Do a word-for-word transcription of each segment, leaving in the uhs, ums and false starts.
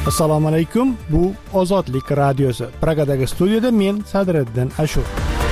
Assalomu alaykum. Bu Ozodlik radiosi. Pragadagi studiyada men Sadriddin Ashur.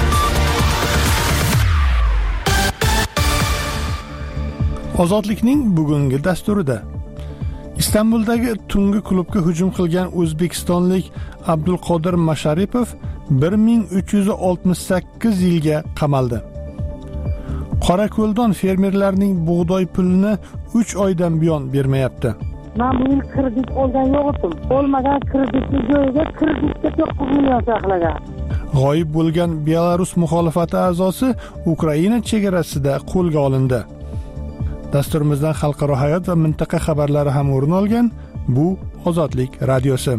Ozodlikning bugungi dasturida Istanbuldagi tungi klubga hujum qilgan o'zbekistonlik Abdulqodir Masharipov bir ming uch yuz oltmish sakkiz yilga qamaldi. Qorako'ldon fermerlarning bug'doy pulini uch oydan buyon bermayapti. Men bu yil kredit olgan yo'qdim. Olmagan kreditni joyiga kreditga to'qqiz million saqlagan. G'oyib bo'lgan Belarus muxolifati a'zosi Ukraina chegarasida qo'lga olindi. Dasturimizdan xalqaro hayot va mintaqa xabarlari ham o'rin olgan. Bu Ozodlik radiosi.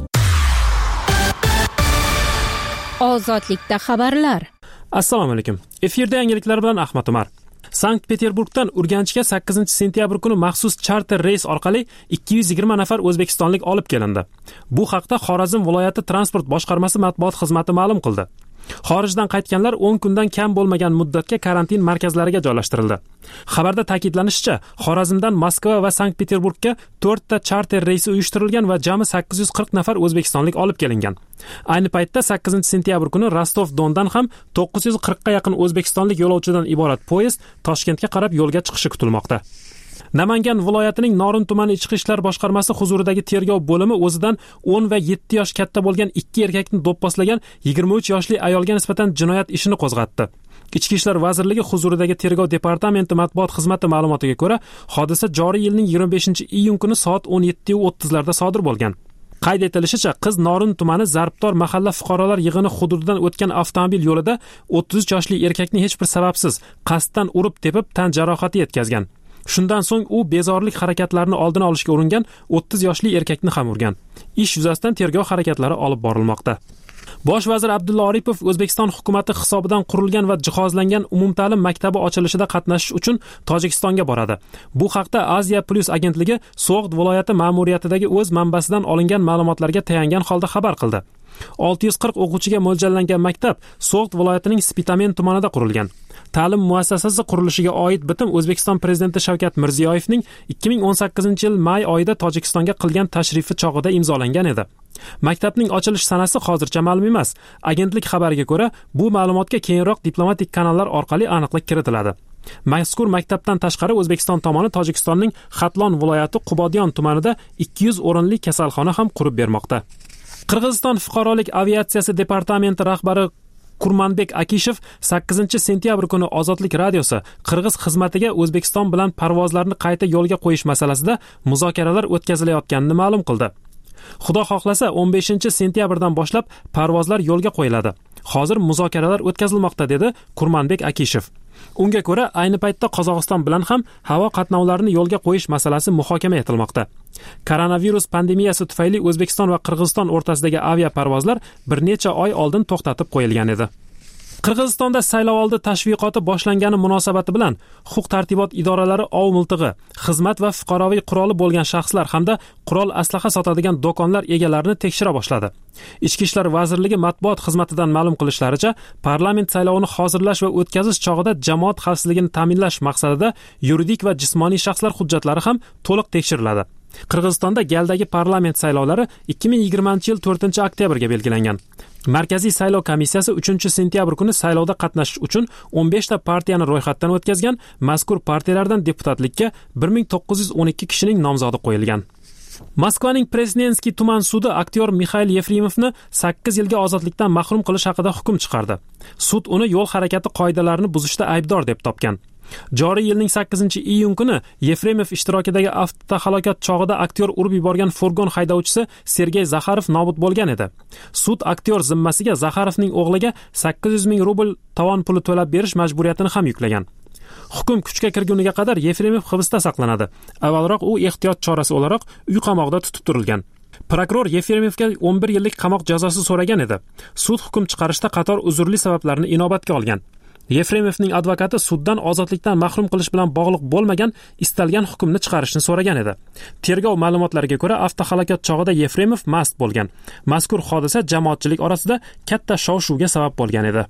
Ozodlikda xabarlar. Assalomu alaykum. Efirda yangiliklar bilan Ahmad Umar. Sankt-Peterburgdan Urganchga sakkizinchi sentyabr kuni maxsus charter reys orqali ikki yuz yigirma nafar o'zbekistonlik olib kelindi. Bu haqda Xorazm viloyati transport boshqarmasi matbuot xizmati ma'lum qildi. Xorijdan qaytganlar o'n kundan kam bo'lmagan muddatga karantin markazlariga joylashtirildi. Xabarda ta'kidlanishicha, Xorazmdan Moskva va Sankt-Peterburgga to'rt ta charter reysi uyushtirilgan va jami sakkiz yuz qirq nafar o'zbekistonlik olib kelingan. Ayni paytda sakkizinchi sentyabr kuni Rostov-Dondan ham to'qqiz yuz qirq ga yaqin o'zbekistonlik yo'lovchidan iborat poyezd Toshkentga qarab yo'lga chiqishi kutilmoqda. Namangan viloyatining Norin tumani ichki ishlar boshqarmasi huzuridagi tergov bo'limi o'zidan o'n va yetti yosh katta bo'lgan ikki erkakni do'pposlagan yigirma uch yoshli ayolga nisbatan jinoyat ishini qo'zg'atdi. Ichki ishlar vazirligi huzuridagi tergov departamenti matbuot xizmati ma'lumotiga ko'ra, hodisa joriy yilning yigirma beshinchi iyun kuni soat o'n yetti o'ttiz larda sodir bo'lgan. Qayd etilishicha, qiz Norin tumani Zarbdor mahalla fuqarolar yig'ini hududidan o'tgan avtomobil yo'lida o'ttiz uch yoshli erkakni hech bir sababsiz qasddan urib tepib tan jarohati yetkazgan. Shundan so'ng u bezorilik harakatlarini oldini olishga uringan o'ttiz yoshli erkakni ham urgan. Ish yuzasidan tergov harakatlari olib borilmoqda. Bosh vazir Abdulla Aripov O'zbekiston hukumatı hisobidan qurilgan va jihozlangan umumta'lim maktabi ochilishida qatnashish uchun Tojikistonga boradi. Bu haqda Asia Plus agentligi So'g'd viloyati ma'muriyatidagi o'z manbasidan olingan ma'lumotlarga tayangan holda xabar qildi. olti yuz qirq o'quvchiga mo'ljallangan maktab So'g'd viloyatining Spitamen tumanida qurilgan. Ta'lim muassasasi qurilishiga oid bitim O'zbekiston prezidenti Shavkat Mirziyoyevning ikki ming o'n sakkizinchi yil may oyida Tojikistonga qilgan tashrifi chog'ida imzolangan edi. Maktabning ochilish sanasi hozircha ma'lum emas. Agentlik xabariga ko'ra, bu ma'lumotga keyinroq diplomatik kanallar orqali aniqlik kiritiladi. Mazkur maktabdan tashqari O'zbekiston tomoni Tojikistonning Xatlon viloyati Qubodiyon tumanida ikki yuz o'rinli kasalxona ham qurib bermoqda. Qirg'iziston fuqarolik aviatsiyasi departamenti rahbari Kurmanbek Akishev sakkizinchi sentyabr kuni Ozodlik radiosi Qirg'iz xizmatiga O'zbekiston bilan parvozlarni qayta yo'lga qo'yish masalasida muzokaralar o'tkazilayotganini ma'lum qildi. Xudo xohlasa o'n beshinchi sentyabrdan boshlab parvozlar yo'lga qo'yiladi. Hozir muzokaralar o'tkazilmoqda, dedi Kurmanbek Akishev. Unga ko'ra, ayni paytda Qozog'iston bilan ham havo qatnovlarini yo'lga qo'yish masalasi muhokama etilmoqda. Koronavirus pandemiyasi tufayli O'zbekiston va Qirg'iziston o'rtasidagi avia parvozlar bir necha oy oldin to'xtatib qo'yilgan edi. Qirg'izistonda saylovoldi tashviqoti boshlangani munosabati bilan huquq-tartibot idoralari ov miltig'i, xizmat va fuqaroviy quroli bo'lgan shaxslar hamda qurol aslaha sotadigan do'konlar egalarini tekshira boshladi. Ichki ishlar vazirligi matbuot xizmatidan ma'lum qilishlaricha, parlament saylovini hozirlash va o'tkazish chog'ida jamoat xavfsizligini ta'minlash maqsadida yuridik va jismoniy shaxslar hujjatlari ham to'liq tekshiriladi. Qirg'izistonda galdagi parlament saylovlari ikki ming yigirmanchi yil to'rtinchi oktyabrga belgilangan. Markaziy saylov komissiyasi uchinchi sentyabr kuni saylovda qatnashish uchun o'n besh ta partiyani ro'yxatdan o'tkazgan. Mazkur partiyalardan deputatlikka bir ming to'qqiz yuz o'n ikki kishining nomzodi qo'yilgan. Moskvaning Presnenskiy tuman sudi aktyor Mixail Yefremovni sakkiz yilga ozodlikdan mahrum qilish haqida hukm chiqardi. Sud uni yo'l harakati qoidalarini buzishda aybdor deb topgan. Joriy yilning sakkizinchi iyun kuni Yefremov ishtirokidagi avtohalokat chog'ida aktyor urib yuborgan furgon haydovchisi Sergey Zakharov nobud bo'lgan edi. Sud aktyor zimmasiga Zakharovning o'g'liga sakkiz yuz ming rubl tovon puli to'lab berish majburiyatini ham yuklagan. Hukm kuchga kirguniga qadar Yefremov hibsda saqlanadi. Avvalroq u ehtiyot chorasi o'laroq uy qamoqida tutib turilgan. Prokuror Yefremovga o'n bir yillik qamoq jazosi so'ragan edi. Sud hukm chiqarishda qator uzrli sabablarni inobatga olgan. Yefremovning advokati suddan ozodlikdan mahrum qilish bilan bog'liq bo'lmagan istalgan hukmni chiqarishni so'ragan edi. Tergov ma'lumotlariga ko'ra, avtohalokat chog'ida Yefremov mast bo'lgan. Mazkur hodisa jamoatchilik orasida katta shov-shuvga sabab bo'lgan edi.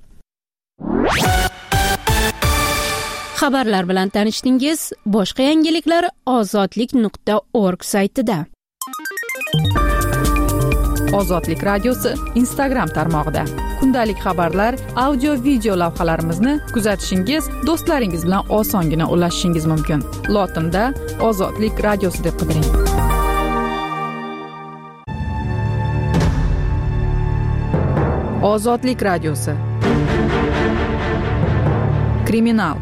Xabarlar bilan tanishdingiz. Boshqa yangiliklar ozodlik nuqta org saytida. Ozodlik radiosi Instagram tarmog'ida. Kundalik xabarlar, audio video lavhalarimizni kuzatishingiz, do'stlaringiz bilan osongina ulashishingiz mumkin. Lotinda Ozodlik radiosi deb qidiring. Ozodlik radiosi. Kriminal.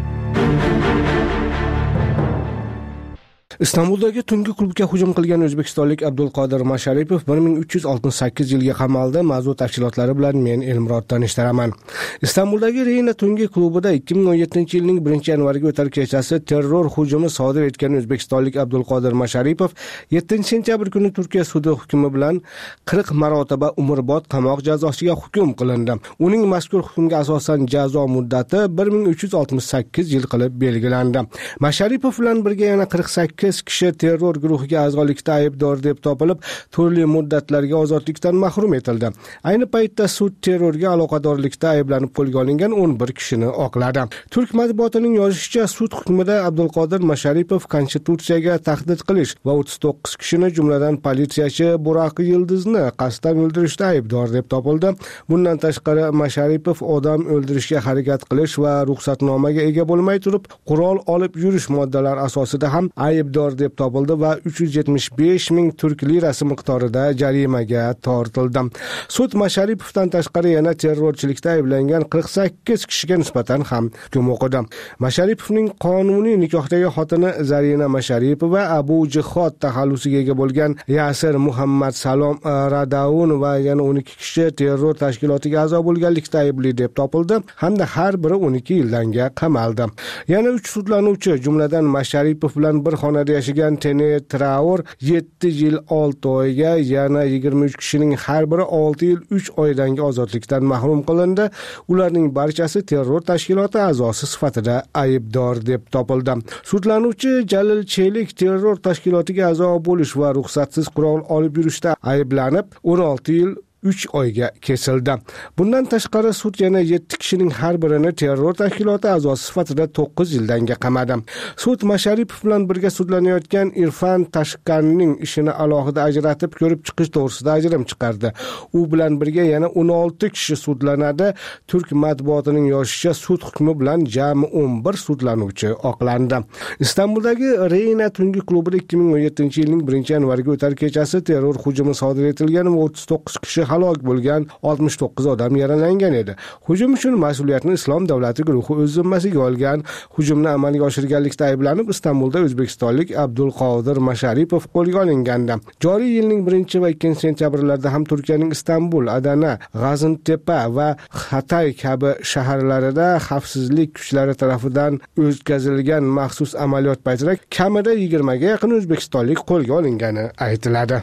Istanbuldagi tungi klubga hujum qilgan o'zbekistonlik Abdulqodir Masharipov bir ming uch yuz oltmish sakkiz yilga qamaldi. Mavzu tafsilotlari bilan men Elmurod tanishtiraman. Istanbuldagi Reyna tungi klubida ikki ming o'n yettinchi yilning birinchi yanvariga o'tar kechasi terror hujumi sodir etgan o'zbekistonlik Abdulqodir Masharipov yettinchi sentyabr kuni Turkiya sudi hukmi bilan qirq marotaba umrbod qamoq jazosiga hukm qilindi. Uning mazkur hukmga asosan jazo muddati bir ming uch yuz oltmish sakkiz yil qilib belgilandi. Masharipov bilan birga yana qirq sakkiz kishi terror guruhiga a'zolikda aybdor deb topilib, turli muddatlarga ozodlikdan mahrum etildi. Ayni paytda sud terrorga aloqadorlikda ayblanib qo'lga olingan o'n bir kishini oqladi. Turk matbuotining yozishicha, sud hukmida Abdulqodir Masharipov Konstitutsiyaga tahdid qilish va o'ttiz to'qqiz kishini, jumladan politsiyachi Buraq Yildizni qasddan o'ldirishda aybdor deb topildi. Bundan tashqari Masharipov odam o'ldirishga harakat qilish va ruxsatnomaga ega bo'lmay turib qurol olib yurish moddalari asosida ham ayb deb topildi va uch yuz yetmish besh ming turk lirasi miqdorida jarimaga tortildi. Sud Masharipovdan tashqari yana terrorchilikda ayblangan qirq sakkiz kishiga nisbatan ham hukm o'qidi. Masharipovning qonuniy nikohdagi xotini Zarina Masharipova Abu Jihod taxallusiga ega bo'lgan Yasir Muhammad Salom Radaun va yana o'n ikki kishi terror tashkilotiga a'zo bo'lganlikda aybli deb topildi hamda har biri o'n ikki yildanga qamaldi. Yana uch sudlanuvchi, jumladan Masharipov bilan bir xonada yashagan Tene Traor yetti yil olti oyga, yana yigirma uch kishining har biri olti yil uch oydan ozodlikdan mahrum qilindi. Ularning barchasi terror tashkiloti a'zosi sifatida aybdor deb topildi. Sudlanuvchi Jalil Chelik terror tashkilotiga a'zo bo'lish va ruxsatsiz qurol olib yurishda ayblanib o'n olti yil uch oyga kesildi. Bundan tashqari sud yana yetti kishining har birini terror tashkiloti a'zosi sifatida to'qqiz yildanga qamadi. Sud Masharipov bilan birga sudlanayotgan Irfan Tashkanning ishini alohida ajratib ko'rib chiqish to'g'risida ajrim chiqardi. U bilan birga yana o'n olti kishi sudlanadi. Turk matbuotining yozishicha, sud hukmi bilan jami o'n bir sudlanuvchi oqlandi. Istanbuldagi Reyna tungi klubida ikki ming o'n yettinchi yilning birinchi yanvariga o'tar kechasi terror hujumi sodir etilgan va o'ttiz to'qqiz kishi halok bo'lgan, oltmish to'qqiz odam yaralangan edi. Hujum uchun mas'uliyatni Islom davlati guruhi o'z zimmasiga olgan. Hujumni amalga oshirganlikda ayblanib Istanbulda o'zbekistonlik Abdulqodir Masharipov qo'lga olingandi. Joriy yilning birinchi va ikkinchi sentyabrlarida ham Turkiyaning Istanbul, Adana, G'azintepa va Hatay kabi shaharlarida xavfsizlik kuchlari tomonidan o'tkazilgan maxsus amaliyot paytida kamida yigirmaga yaqin o'zbekistonlik qo'lga olingani aytiladi.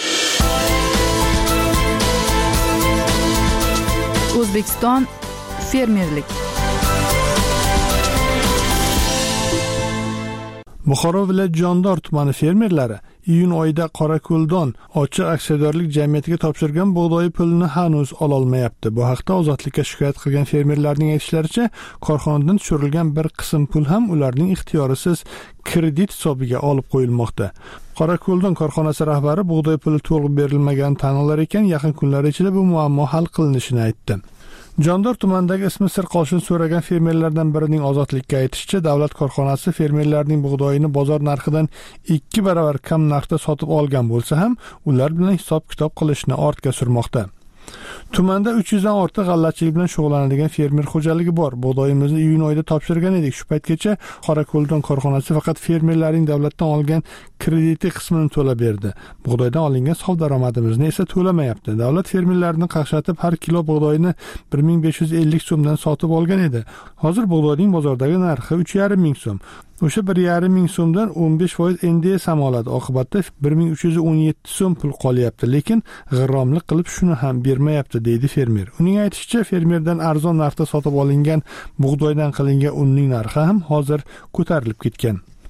O'zbekiston fermerlik. Buxoro viloyat Jondor tumani fermerlari iyun oyida Qorako'ldon ochiq aksiyadorlik jamiyatiga topshirgan bug'doy pulini hanuz ololmayapti. Bu haqda Ozodlikka shikoyat qilgan fermerlarning aytishlaricha, korxonadan tushirilgan bir qism pul ham ularning ixtiyorisiz kredit hisobiga olib qo'yilmoqda. Qorako'ldon korxonasi rahbari bug'doy puli to'liq berilmaganini tan olar ekan, yaqin kunlar ichida bu muammo hal qilinishini aytdi. Jondor tumanidagi ismi sir qolishini so'ragan fermerlardan birining Ozodlikka aytishicha, davlat korxonasi fermerlarning bug'doyini bozor narxidan ikki baravar kam narxda sotib olgan bo'lsa ham, ular bilan hisob-kitob qilishni ortga surmoqda. Tumanda uch yuzdan ortiq g'allachilik bilan shug'ullanadigan fermer xo'jaligi bor. Bug'doyimizni iyun oyida topshirgan edik. Shu paytgacha Qorako'ldon korxonasi faqat fermerlarning davlatdan olgan krediti qismini to'lab berdi. Bug'doydan olingan sof daromadimizni esa to'lamayapti. Davlat fermerlarni qaqshatib har kilo bug'doyni bir ming besh yuz ellik so'mdan sotib olgan edi. Hozir bug'doyning bozordagi narxi uch yarim ming so'm. O'sha bir yarim ming so'mdan o'n besh foiz N D S ham oladi. Oqibatda bir ming uch yuz o'n yetti so'm pul qolyapti, lekin g'irromlik qilib shuni ham bermayapti, deydi fermer. Uning aytishicha, fermerdan arzon narxda sotib olingan bug'doydan qilingan unning narxi ham hozir ko'tarilib ketgan.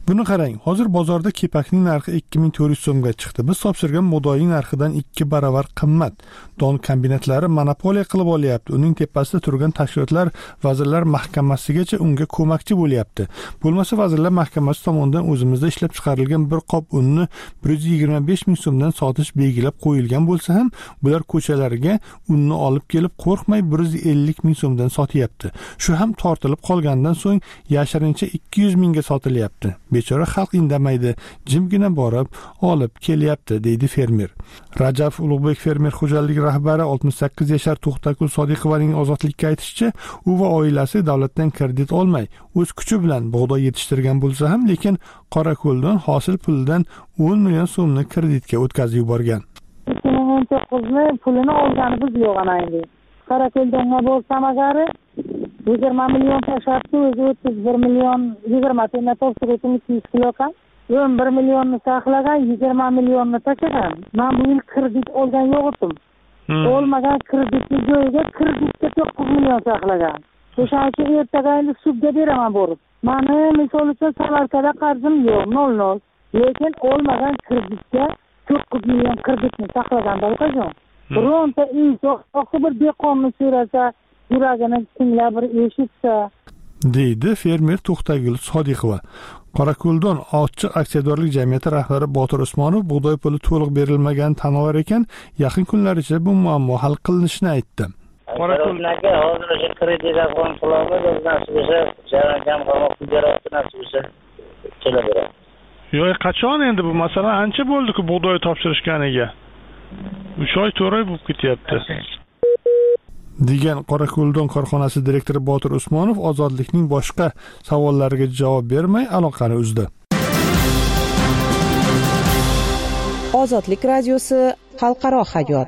Buni qarang, hozir bozorda kepakning narxi ikki ming to'rt yuz so'mga chiqdi. Biz topshirgan mo'doying narxidan ikki baravar qimmat. Don kombinatlari monopoliya qilib olyapti. Uning tepasida turgan tashkilotlar Vazirlar Mahkamasigacha unga ko'makchi bo'lyapti. Bo'lmasa Vazirlar Mahkamasi tomonidan o'zimizda ishlab chiqarilgan bir qop unni bir yuz yigirma besh ming so'mdan sotish belgilab qo'yilgan bo'lsa ham, bular ko'chalarga unni olib kelib qo'rqmay bir yuz ellik ming so'mdan sotyapti. Shu ham tortilib qolgandan so'ng yashirincha ikki yuz mingga sotilyapti. Bechora xalq indamaydi, jimgina borib olib kelyapti, deydi fermer. Rajab Ulug'bek fermer xo'jaligi rahbari oltmish sakkiz yashar To'xtakul Sodiqovaning Ozodlikka aytishicha, u va oilasi davlatdan kredit olmay, o'z kuchi bilan bug'doy yetishtirgan bo'lsa ham, lekin Qorako'ldan hosil pulidan o'n million so'mni kreditga o'tkazib yuborgan. ikki ming o'n to'qqizni pulini olgani biz yo'q ana endi. Qorako'ldan bo'lsam agar yigirma million tashlabdi, o'zi o'ttiz bir million yigirma tonna topshirdim ikki yuz kilodan. o'n bir millionni saqlagan, yigirma millionni tashlagan. Men bu yil kredit olgan yo'q edim. Olmagan kreditni joyiga kreditga to'qqiz million saqlagan. O'shaning uchun ertaga endi sudga beraman borib. Meni misol uchun Samarqandda qarzim yo'q, nol nol. Lekin olmagan kreditga to'qqiz million kreditni saqlagan bo'lgan. Bironta inson oxir bir beqonuniy so'rasa, yuragini tinglab bir eshitsa, deydi fermer To'xtagul Sodiqova. Qorako'ldan Ochiq aksiyadorlik jamiyati rahbari Botir Usmonov bug'doy puli to'liq berilmagani tan olar ekan, yaqin kunlar ichida bu muammo hal qilinishini aytdi. Qorako'lga hozir o'sha kredit akon qilamiz, nasib bo'lsa, jam qamoq ijarasi nasib bo'lsa kelaveradi. Yo'q, qachon endi bu masala ancha bo'ldi-ku bug'doy topshirishganiga. uch oy to'rt oy bo'lib ketyapti. degan Qorako'ldon korxonasi direktori Botir Usmonov Ozodlikning boshqa savollariga javob bermay aloqani uzdi. Ozodlik radiosi xalqaro hayot.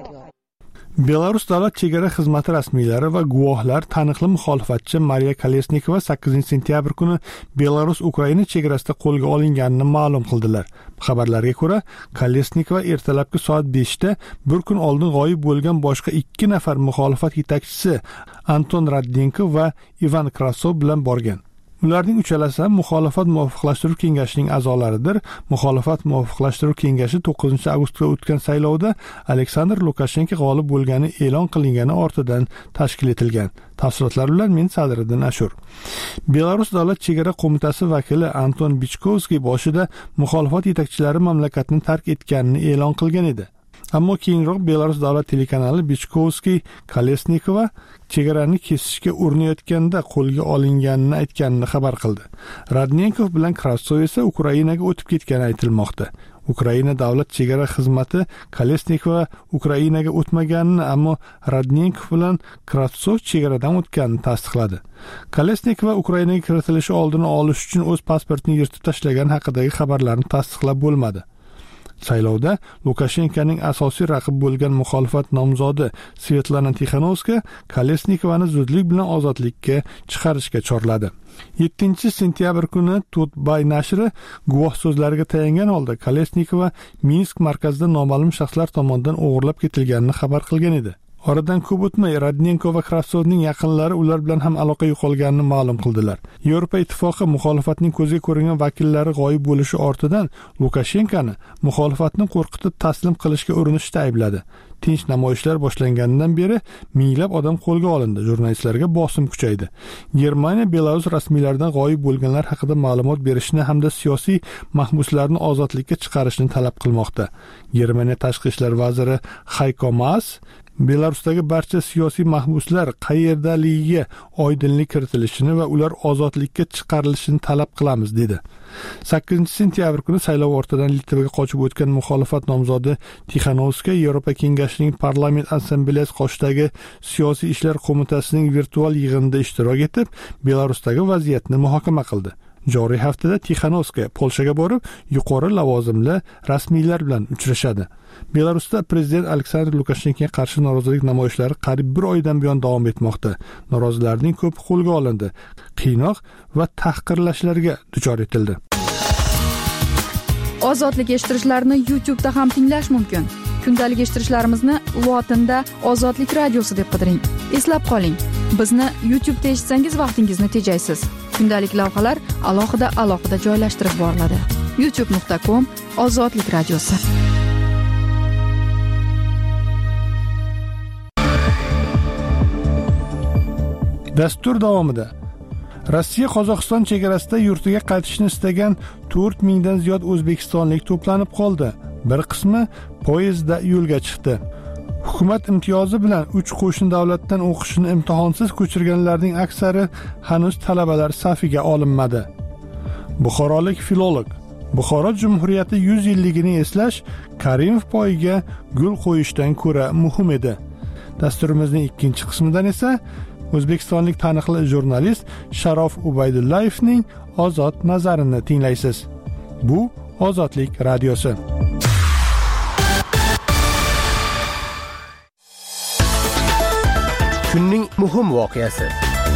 Belarus davlat chegara xizmati rasmiylari va guvohlar taniqli muxolifatchi Mariya Kolesnikova sakkizinchi sentyabr kuni Belarus Ukraina chegarasida qo'lga olinganini ma'lum qildilar. Xabarlarga ko'ra, Kolesnikova ertalabki soat beshda bir kun oldin g'oyib bo'lgan boshqa ikki nafar muxolifat yetakchisi Anton Raddenko va Ivan Krasov bilan borgan. Ularning uchalasi ham muxolifat muvofiqlashtiruv kengashining a'zolaridir. Muxolifat muvofiqlashtiruv kengashi to'qqizinchi avgustda o'tgan saylovda Aleksandr Lukashenko g'olib bo'lgani e'lon qilingani ortidan tashkil etilgan. Tafsilotlar bilan men Sadriddin Ashur. Belarus davlat chegara qo'mitasi vakili Anton Bichkovskiy boshida muxolifat yetakchilari mamlakatni tark etganini e'lon qilgan edi. Ammo keyinroq Belarus davlat telekanali Bichkovskiy Kolesnikova chegarani kesishga urinayotganda qo'lga olinganini aytganini xabar qildi. Radnenkov bilan Krasov esa Ukrainaga o'tib ketgani aytilmoqda. Ukraina davlat chegara xizmati Kolesnikova Ukrainaga o'tmaganini, ammo Radnenkov bilan Krasov chegaradan o'tganini tasdiqladi. Kolesnikova Ukrainaga kiritilishi oldini olish uchun o'z pasportini yirtib tashlagan haqidagi xabarlarni tasdiqlab bo'lmadi. Saylovda Lukashenkoning asosiy raqibi bo'lgan muxolifat nomzodi Svetlana Tixanovska Kolesnikovani zudlik bilan ozodlikka chiqarishga chorladi. yettinchi sentyabr kuni Tutbay nashri guvoh so'zlariga tayangan holda Kolesnikova Minsk markazida noma'lum shaxslar tomonidan o'g'irlab ketilganini xabar qilgan edi. Oradan ko'p o'tmay Radnenko va Krasovning yaqinlari ular bilan ham aloqa yo'qolganini ma'lum qildilar. Yevropa ittifoqi muxolifatning ko'zga ko'ringan vakillari g'oyib bo'lishi ortidan Lukashenkoni muxolifatni qo'rqitib taslim qilishga urinishda aybladi. Tinch namoyishlar boshlanganidan beri minglab odam qo'lga olindi, jurnalistlarga bosim kuchaydi. Germaniya Belarus rasmiylaridan g'oyib bo'lganlar haqida ma'lumot berishni hamda siyosiy mahbuslarni ozodlikka chiqarishni talab qilmoqda. Germaniya tashqi ishlar vaziri Heiko Maas Belarusdagi barcha siyosiy mahbuslar qayerdaligiga oydinlik kiritilishini va ular ozodlikka chiqarilishini talab qilamiz dedi. sakkizinchi sentyabr kuni saylov ortidan Litvaga qochib o'tgan muxolifat nomzodi Tixanovska Yevropa kengashining parlament assambleyasi qoshidagi siyosiy ishlar qo'mitasining virtual yig'inida ishtirok etib, Belarusdagi vaziyatni muhokama qildi. Joriy haftada Tixanovska Polshaga borib, yuqori lavozimli rasmiylar bilan uchrashadi. Belarusda prezident Aleksandr Lukashenkoga qarshi norozilik namoyishlari qariyb bir oydan buyon davom etmoqda. Norozilarning ko'pi qo'lga olindi, qiynoq va tahqirlashlarga duchor etildi. Ozodlik eshittirishlarni YouTube da ham tinglash mumkin. Kundalik eshittirishlarimizni lotinda Ozodlik radiosi deb qidiring. Eslab qoling, bizni YouTube da eshitsangiz vaqtingizni tejaysiz. kundalik lavhalar alohida alohida joylashtirib boriladi. youtube nuqta com ozodlik radiosi. Dastur davomida Rossiya Qozog'iston chegarasida yurtiga qaytishni istagan to'rt mingdan ziyod o'zbekistonlik to'planib qoldi. Bir qismi poyezdda yo'lga chiqdi. Hukumat imtiyozi bilan uch qo'shni davlatdan o'qishni imtihonsiz ko'chirganlarning aksari hanuz talabalar safiga olinmadi. Buxorolik filolog Buxoro Jumhuriyati yuz yilligini eslash Karimov poyiga gul qo'yishdan ko'ra muhim edi. Dasturimizning ikkinchi qismidan esa o'zbekistonlik taniqli jurnalist Sharof Ubaydullayevning ozod nazarini tinglaysiz. Bu Ozodlik radiosi. Kunning muhim voqeasi.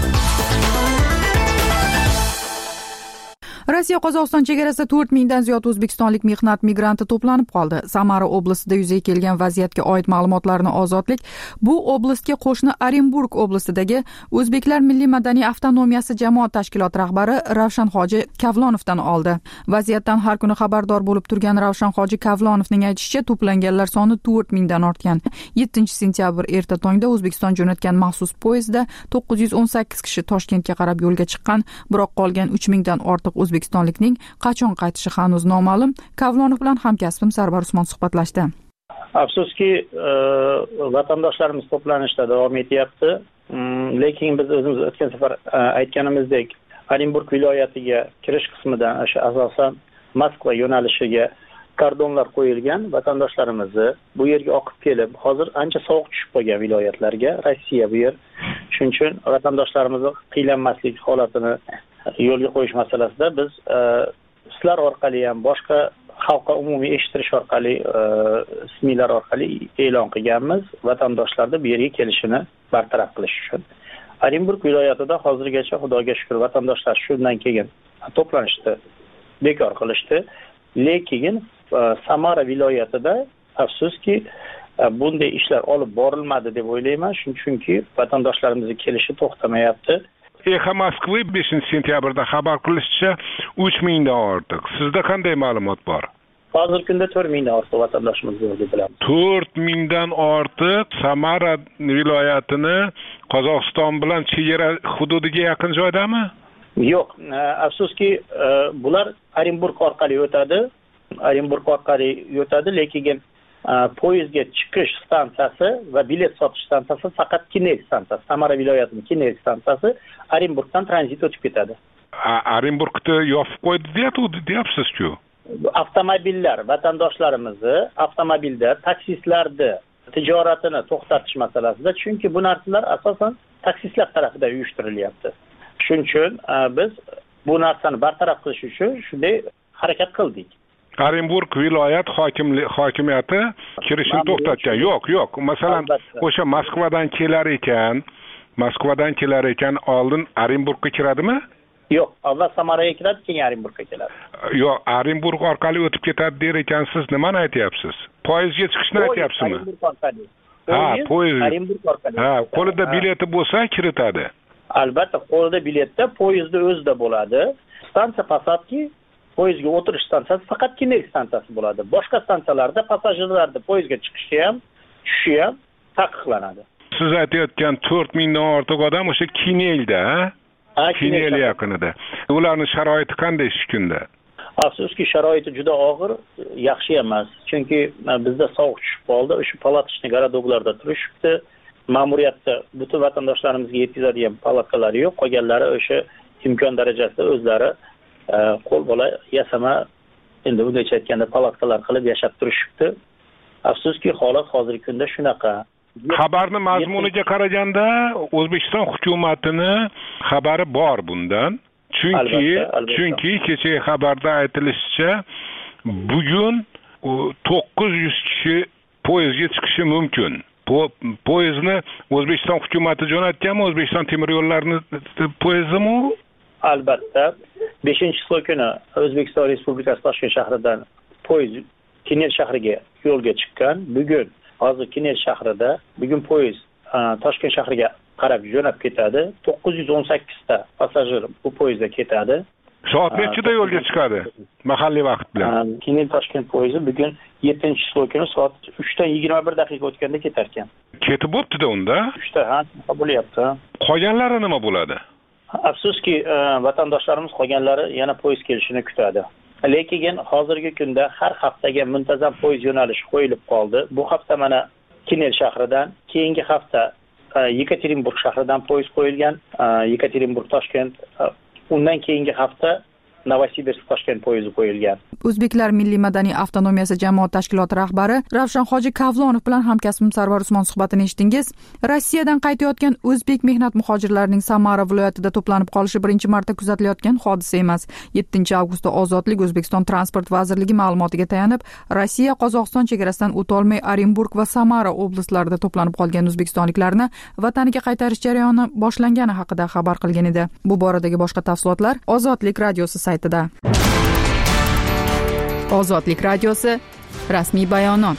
Rossiya Qozog'iston chegarasida to'rt mingdan ziyod o'zbekistonlik mehnat migranti to'planib qoldi. Samara oblastida yuzaga kelgan vaziyatga oid ma'lumotlarni Ozodlik bu oblastga qo'shni Orenburg oblastidagi O'zbeklar Milliy madaniy avtonomiyasi jamoat tashkiloti rahbari Ravshanxoji Kavlonovdan oldi. Vaziyatdan har kuni xabardor bo'lib turgan Ravshanxoji Kavlonovning aytishicha, to'planganlar soni to'rt mingdan ortgan. yettinchi sentyabr erta tongda O'zbekiston jo'natgan maxsus poyezdda to'qqiz yuz o'n sakkiz kishi Toshkentga qarab yo'lga chiqqan, biroq qolgan uch mingdan ortiq o'zbekistonlikning qachon qaytishi hanuz noma'lum. Kavlonov bilan hamkasbim Sarvar Usmon suhbatlashdi. Afsuski, vatandoshlarimiz to'planishda davom etyapti. Lekin biz o'zimiz o'tgan safar aytganimizdek, Orenburg viloyatiga kirish qismidan o'sha asosan Moskva yo'nalishiga kordonlar qo'yilgan. Vatandoshlarimizni bu yerga oqib kelib, hozir ancha sovuq tushib qolgan viloyatlarga, Rossiya bu yer. Shuning uchun vatandoshlarimizni qiylanmaslik holatini yo'lga qo'yish masalasida biz sizlar orqali ham boshqa xalqqa umumiy eshittirish orqali, ismiylar orqali e'lon qilganmiz, vatandoshlarni bu yerga kelishini bartaraf qilish uchun. Orenburg viloyatida hozirgacha Xudoga shukr vatandoshlar shundan keyin to'planishdi, bekor qilishdi. Lekin Samara viloyatida afsuski bunday ishlar olib borilmadi deb o'ylayman, chunki vatandoshlarimizni kelishi to'xtamayapti. Exa Moskva beshinchi sentyabrda xabar qilishicha uch mingdan ortiq. Sizda qanday ma'lumot bor? Hozirgi kunda to'rt mingdan ortiq vatandoshimiz bor deb bilamiz. to'rt mingdan ortiq Samara viloyatini Qozog'iston bilan chegara hududiga yaqin joydami? Yo'q, afsuski bular Orenburg orqali o'tadi. Orenburg orqali o'tadi, lekin poyezdga chiqish stansiyasi va bilet sotish stansiyasi faqat Kinel stansiyasi, Samara viloyatining Kinel stansiyasi Orenburgdan tranzit o'tib ketadi. Orenburgni yopib qo'ydi deyapsiz-ku. Avtomobillar, vatandoshlarimizni avtomobilda taksistlarni tijoratini to'xtatish masalasida, chunki bu narsalar asosan taksistlar tomonidan uyushtirilyapti. Shuning uchun biz bu narsani bartaraf qilish uchun shunday harakat qildik. Orenburg viloyat hokimlik hokimiyati kirishni to'xtatgan. Yo'q, yo'q. Masalan, o'sha Moskvadan kelar ekan, Moskvadan kelar ekan, oldin Orenburgga kiradimi? Yo'q, avval Samaraga kiradi, keyin Orenburgga keladi. Yo'q, Orenburg orqali o'tib ketadi der ekansiz, nimani aytyapsiz? Poyezdga chiqishni aytyapsizmi? Ha, poyezd. Orenburg orqali. Ha, qo'lida bileti bo'lsa kiritadi. Albatta, qo'lida biletda poyezdda o'zida bo'ladi. Stansiya Posadki poyezdga o'tirish stansiyasi faqat Kinel stansiyasi bo'ladi. Boshqa stansiyalarda passajirlarni poyezdga chiqishi ham, tushishi ham taqiqlanadi. Siz aytayotgan to'rt mingdan ortiq odam o'sha Kinelda, ha? Kinel yaqinida. Ularning sharoiti qanday shu kunda? Afsuski, sharoiti juda og'ir, yaxshi emas. Chunki bizda sovuq tushib qoldi. O'sha palatishni garadoglarda turishibdi. Ma'muriyatda butun vatandoshlarimizga yetkazadigan palatkalar yo'q. Qolganlari o'sha imkon darajasida o'zlari qo'l bola yasama, endi bunday aytganda palatkalar qilib yashab turishibdi. Afsuski, holat hozirgi kunda shunaqa. Xabarni mazmuniga qaraganda O'zbekiston hukumatini xabari bor bundan. Chunki chunki kechagi xabarda aytilishicha, bugun to'qqiz yuz kishi poyezdga chiqishi mumkin. Poyezdni O'zbekiston hukumati jo'natganmi, O'zbekiston temir yo'llarini poyezdimi? Albatta, beshinchi kuni O'zbekiston Respublikasi Toshkent shahridan poyezd Kinel shahriga yo'lga chiqqan. Bugun hozir Kinel shahrida, bugun poyezd Toshkent shahriga qarab jo'nab ketadi. to'qqiz yuz o'n sakkizta passajir bu poyezdda ketadi. Soat nechida yo'lga chiqadi mahalliy vaqt bilan? Kinel Toshkent poyezdi bugun yettinchi slot kuni soat uchdan yigirma bir daqiqa o'tganda ketar ekan. Ketib bo'pti-da unda? uchta ha, bo'lyapti. Qolganlari nima bo'ladi? Afsuski, vatandoshlarimiz qolganlari yana poyezd kelishini kutadi. Lekin hozirgi kunda har haftaga muntazam poyezd yo'nalishi qo'yilib qoldi. Bu hafta mana Kinel shahridan, keyingi hafta Yekaterinburg shahridan poyezd qo'yilgan, Yekaterinburg Toshkent, undan keyingi hafta Novosibirsk Toshkent poyezdi qo'yilgan. O'zbeklar milliy madaniy avtonomiyasi jamoat tashkiloti rahbari Ravshan Hoji Kavlonov bilan hamkasbim Sarvar Usmon suhbatini eshitdingiz. Rossiyadan qaytayotgan o'zbek mehnat muhojirlarining Samara viloyatida to'planib qolishi birinchi marta kuzatilayotgan hodisa emas. yettinchi avgustda Ozodlik O'zbekiston transport vazirligi ma'lumotiga tayanib, Rossiya Qozog'iston chegarasidan o'tolmay Orenburg va Samara oblastlarida to'planib qolgan o'zbekistonliklarni vataniga qaytarish jarayoni boshlangani haqida xabar qilgan edi. Bu boradagi boshqa tafsilotlar Ozodlik radiosi saytida. Ozodlik radiosi rasmiy bayonot.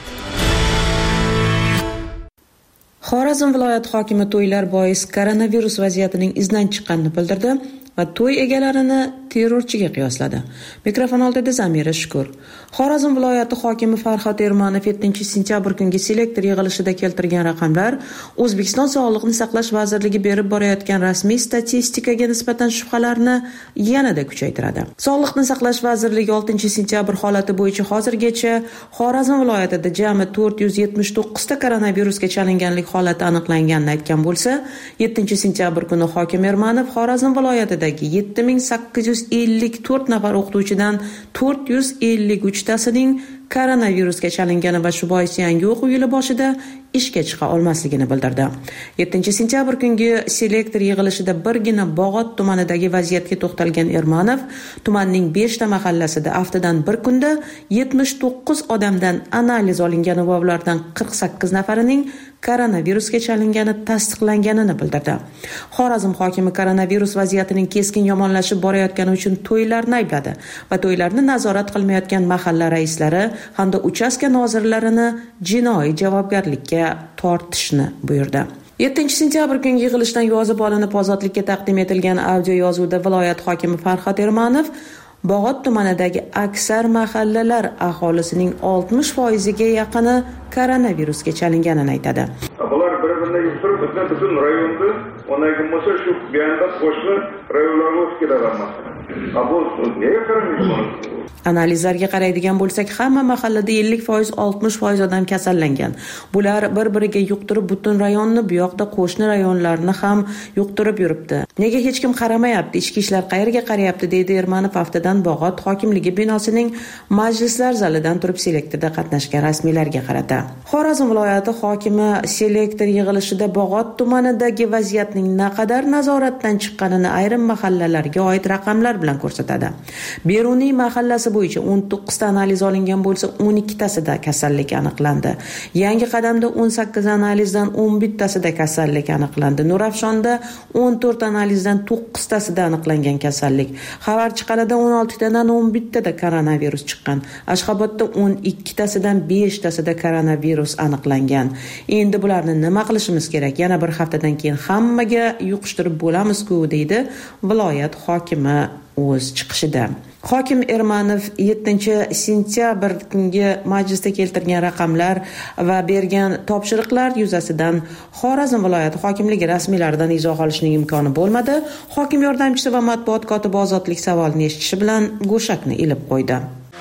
Xorazm viloyat hokimi to'ylar bois koronavirus vaziyatining izdan chiqqanini bildirdi va to'y egalarini terrorchiga qiyosladi. Mikrofon oldida Zamira Shukur. Xorazm viloyati hokimi Farhod Ermanov yettinchi sentyabr kungi selektor yig'ilishida keltirgan raqamlar O'zbekiston Sog'liqni saqlash vazirligi berib borayotgan rasmiy statistikaga nisbatan shubhalarni yanada kuchaytiradi. Sog'liqni saqlash vazirligi oltinchi sentyabr holati bo'yicha hozirgacha Xorazm viloyatida jami to'rt yuz yetmish to'qqiz ta koronavirusga chalinganlik holati aniqlanganini aytgan bo'lsa, yettinchi sentyabr kuni hokim Ermanov Xorazm viloyatidagi yetti ming sakkiz yuz ellik to'rt nafar o'qituvchidan to'rt yuz ellik uch tasining koronavirusga chalingani va shu bois yangi o'quv yili boshida ishga chiqa olmasligini bildirdi. yettinchi sentyabr kungi selektor yig'ilishida birgina Bog'ot tumanidagi vaziyatga to'xtalgan Ermanov, tumanning besh ta mahallasida haftadan bir kunda yetmish to'qqiz odamdan analiz olingani va ulardan qirq sakkiz nafarining koronavirusga chalingani tasdiqlanganini bildirdi. Xorazm hokimi koronavirus vaziyatining keskin yomonlashib borayotgani uchun to'ylarni aybladi va to'ylarni nazorat qilmayotgan mahalla raislari hamda uchastka nozirlarini jinoiy javobgarlikka tortishni buyurdi. yettinchi sentyabr kungi yig'ilishdan yozib olinib ozodlikka taqdim etilgan audio yozuvda viloyat hokimi Farhod Ermanov Bog'ot tumanidagi aksar mahallalar aholisining oltmish foiziga yaqini koronavirusga chalinganini aytadi. Bular bir-birini yuqtirib o'tgan butun rayonni, onayga bo'lsa shu buyanda qo'shni rayonlarga o'tib ketadi. Bu nega koronavirus? Analizlarga qaraydigan bo'lsak, hamma mahallada ellik foiz oltmish foiz odam kasallangan. Bular bir-biriga yuqtirib butun rayonni, bu yoqda qo'shni rayonlarni ham yuqtirib yuribdi. Nega hech kim qaramayapti? Ichki ishlar qayerga qarayapti? deydi Ermanov haftadan Bog'ot hokimligi binosining majlislar zalidan turib selektorda qatnashgan rasmiylarga qarata. Xorazm viloyati hokimi selektor yig'ilishida Bog'ot tumanidagi vaziyatning naqadar nazoratdan chiqqanini ayrim mahallalarga oid raqamlar bilan ko'rsatadi. Beruniy mahallasi bo'yicha o'n to'qqiz ta analiz olingan bo'lsa, o'n ikki tasida kasallik aniqlandi. Yangi qadamda o'n sakkiz analizdan o'n bir tasida kasallik aniqlandi. Nurafshonda o'n to'rt analizdan to'qqiz tasida aniqlangan kasallik. Xabarchiqalada o'n olti tadan o'n bir tada koronavirus chiqqan. Ashxobodda o'n ikki tasidan besh tasida koronavirus aniqlangan. Endi bularni nima qilishimiz kerak? Yana bir haftadan keyin hammaga yuqishtirib bo'lamiz-ku, deydi viloyat hokimi o'z chiqishida. Hokim Ermanov yettinchi sentyabr kungi majlisda keltirgan raqamlar va bergan topshiriqlar yuzasidan Xorazm viloyati hokimligi rasmiylaridan izoh olishning imkoni bo'lmadi. Hokim yordamchisi va matbuot kotibi Ozodlik savolini eshitishi bilan go'shakni ilib qo'ydi.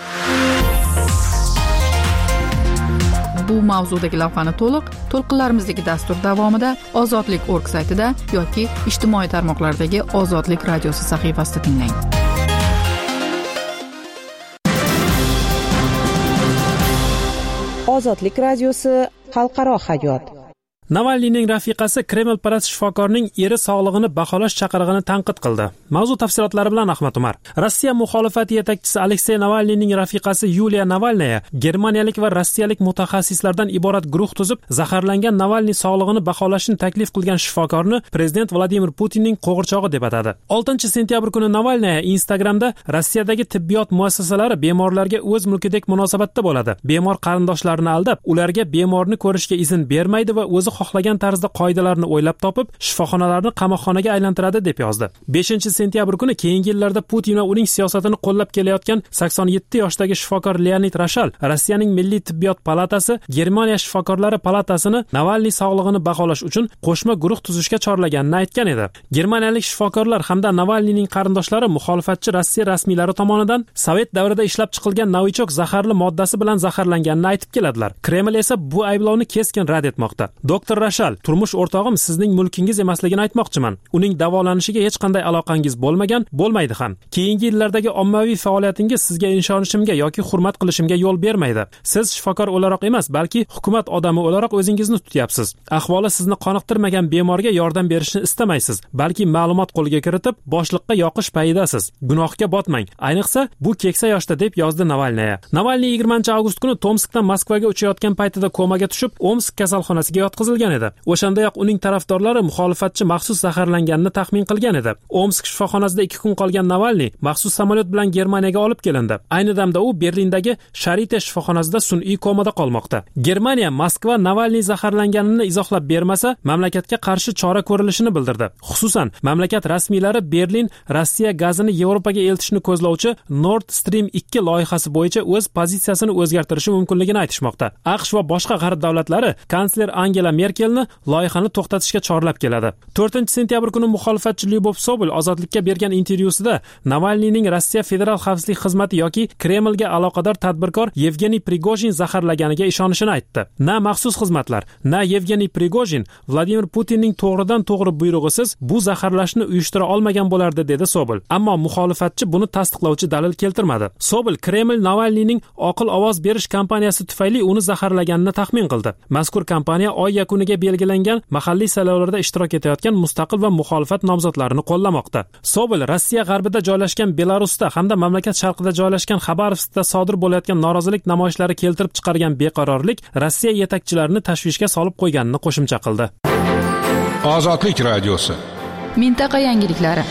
Bu mavzudagi lavhani to'liq to'lqinlarimizdagi dastur davomida ozodlik точка org saytida yoki ijtimoiy tarmoqlardagi Ozodlik radiosi sahifasida tinglang. Ozodlik radiosi xalqaro hayot. Navalniyning rafiqasi Kremlparast shifokorning eri sog'lig'ini baholash chaqirig'ini tanqid qildi. Mavzu tafsilotlari bilan Ahmad Umar. Rossiya muxolifati yetakchisi Aleksey Navalniyning rafiqasi Yuliya Navalnaya germaniyalik va rossiyalik mutaxassislardan iborat guruh tuzib, zaharlangan Navalniy sog'lig'ini baholashni taklif qilgan shifokorni prezident Vladimir Putinning qo'g'irchog'i deb atadi. oltinchi sentyabr kuni Navalnaya Instagramda Rossiyadagi tibbiyot muassasalari bemorlarga o'z mulkidek munosabatda bo'ladi. Bemor qarindoshlarini aldab, ularga bemorni ko'rishga izn bermaydi va o'zi xohlagan tarzda qoidalarni o'ylab topib, shifoxonalarni qamoqxonaga aylantiradi deb yozdi. beshinchi sentyabr kuni keyingi yillarda Putin va uning siyosatini qo'llab kelayotgan sakson yetti yoshdagi shifokor Leonid Rashal Rossiyaning Milliy tibbiyot palatasi Germaniya shifokorlari palatasini Navalniy sog'lig'ini baholash uchun qo'shma guruh tuzishga chorlaganini aytgan edi. Germaniyalik shifokorlar hamda Navalniyning qarindoshlari muxolifatchi Rossiya rasmiylari tomonidan Sovet davrida ishlab chiqilgan novichok zaharli moddasi bilan zaharlanganini aytib keladilar. Kreml esa bu ayblovni keskin rad etmoqda. Doktor Rashal, turmush o'rtog'im sizning mulkingiz emasligini aytmoqchiman. Uning davolanishiga hech qanday aloqangiz bo'lmagan, bo'lmaydi ham. Keyingi yillardagi ommaviy faoliyatingiz sizga ishonishimga yoki hurmat qilishimga yo'l bermaydi. Siz shifokor o'laroq emas, balki hukumat odami o'laroq o'zingizni tutyapsiz. Ahvoli sizni qoniqtirmagan bemorga yordam berishni istamaysiz, balki ma'lumot qo'lga kiritib, boshliqqa yoqish payidasiz. Gunohga botmang. Ayniqsa bu keksa yoshda deb yozdi Navalniy. Navalniy yigirmanchi avgust kuni Tomskdan Moskvaga uchayotgan paytida komaga tushib, Omsk kasalxonasiga yotqizilgan edi. O'shandayoq uning tarafdorlari muxolifatchi maxsus zaharlanganini taxmin qilgan edi. Omsk shifoxonasida ikki kun qolgan Navalniy maxsus samolyot bilan Germaniyaga olib kelindi. Ayni damda u Berlindagi Sharite shifoxonasida sun'iy komada qolmoqda. Germaniya Moskva Navalniy zaharlanganini izohlab bermasa, mamlakatga qarshi chora ko'rilishini bildirdi. Xususan, mamlakat rasmiylari Berlin Rossiya gazini Yevropaga eltishni ko'zlovchi Nord Stream ikki loyihasi bo'yicha o'z pozitsiyasini o'zgartirishi mumkinligini aytishmoqda. AQSh va boshqa g'arb davlatlari kansler Angela Merkelni loyihani to'xtatishga chorlab keladi. to'rtinchi sentyabr kuni muxolifatchi Lyubov Sobol ozodlikka bergan intervyusida Navalniyning Rossiya Federal xavfsizlik xizmati yoki Kremlga aloqador tadbirkor Yevgeniy Prigojin zaharlaganiga ishonishini aytdi. Na maxsus xizmatlar, na Yevgeniy Prigojin Vladimir Putinning to'g'ridan to'g'ri buyrug'isiz bu zaharlashni uyushtira olmagan bo'lardi, dedi Sobol. Ammo muxolifatchi buni tasdiqlovchi dalil keltirmadi. Sobol Kreml Navalniyning oqil ovoz berish kampaniyasi tufayli uni zaharlaganini taxmin qildi. Mazkur kampaniya oy yakuniga belgilangan mahalliy saylovlarda ishtirok etayotgan mustaqil va muxolifat nomzodlarini qo'llamoqda. Sobol Rossiya g'arbida joylashgan Belarusda hamda mamlakat sharqida joylashgan Xabarovskda sodir bo'layotgan norozilik namoyishlari keltirib chiqargan beqarorlik Rossiya yetakchilarini tashvishga solib qo'yganini qo'shimcha qildi. Ozodlik radiosi. Mintaqa yangiliklari.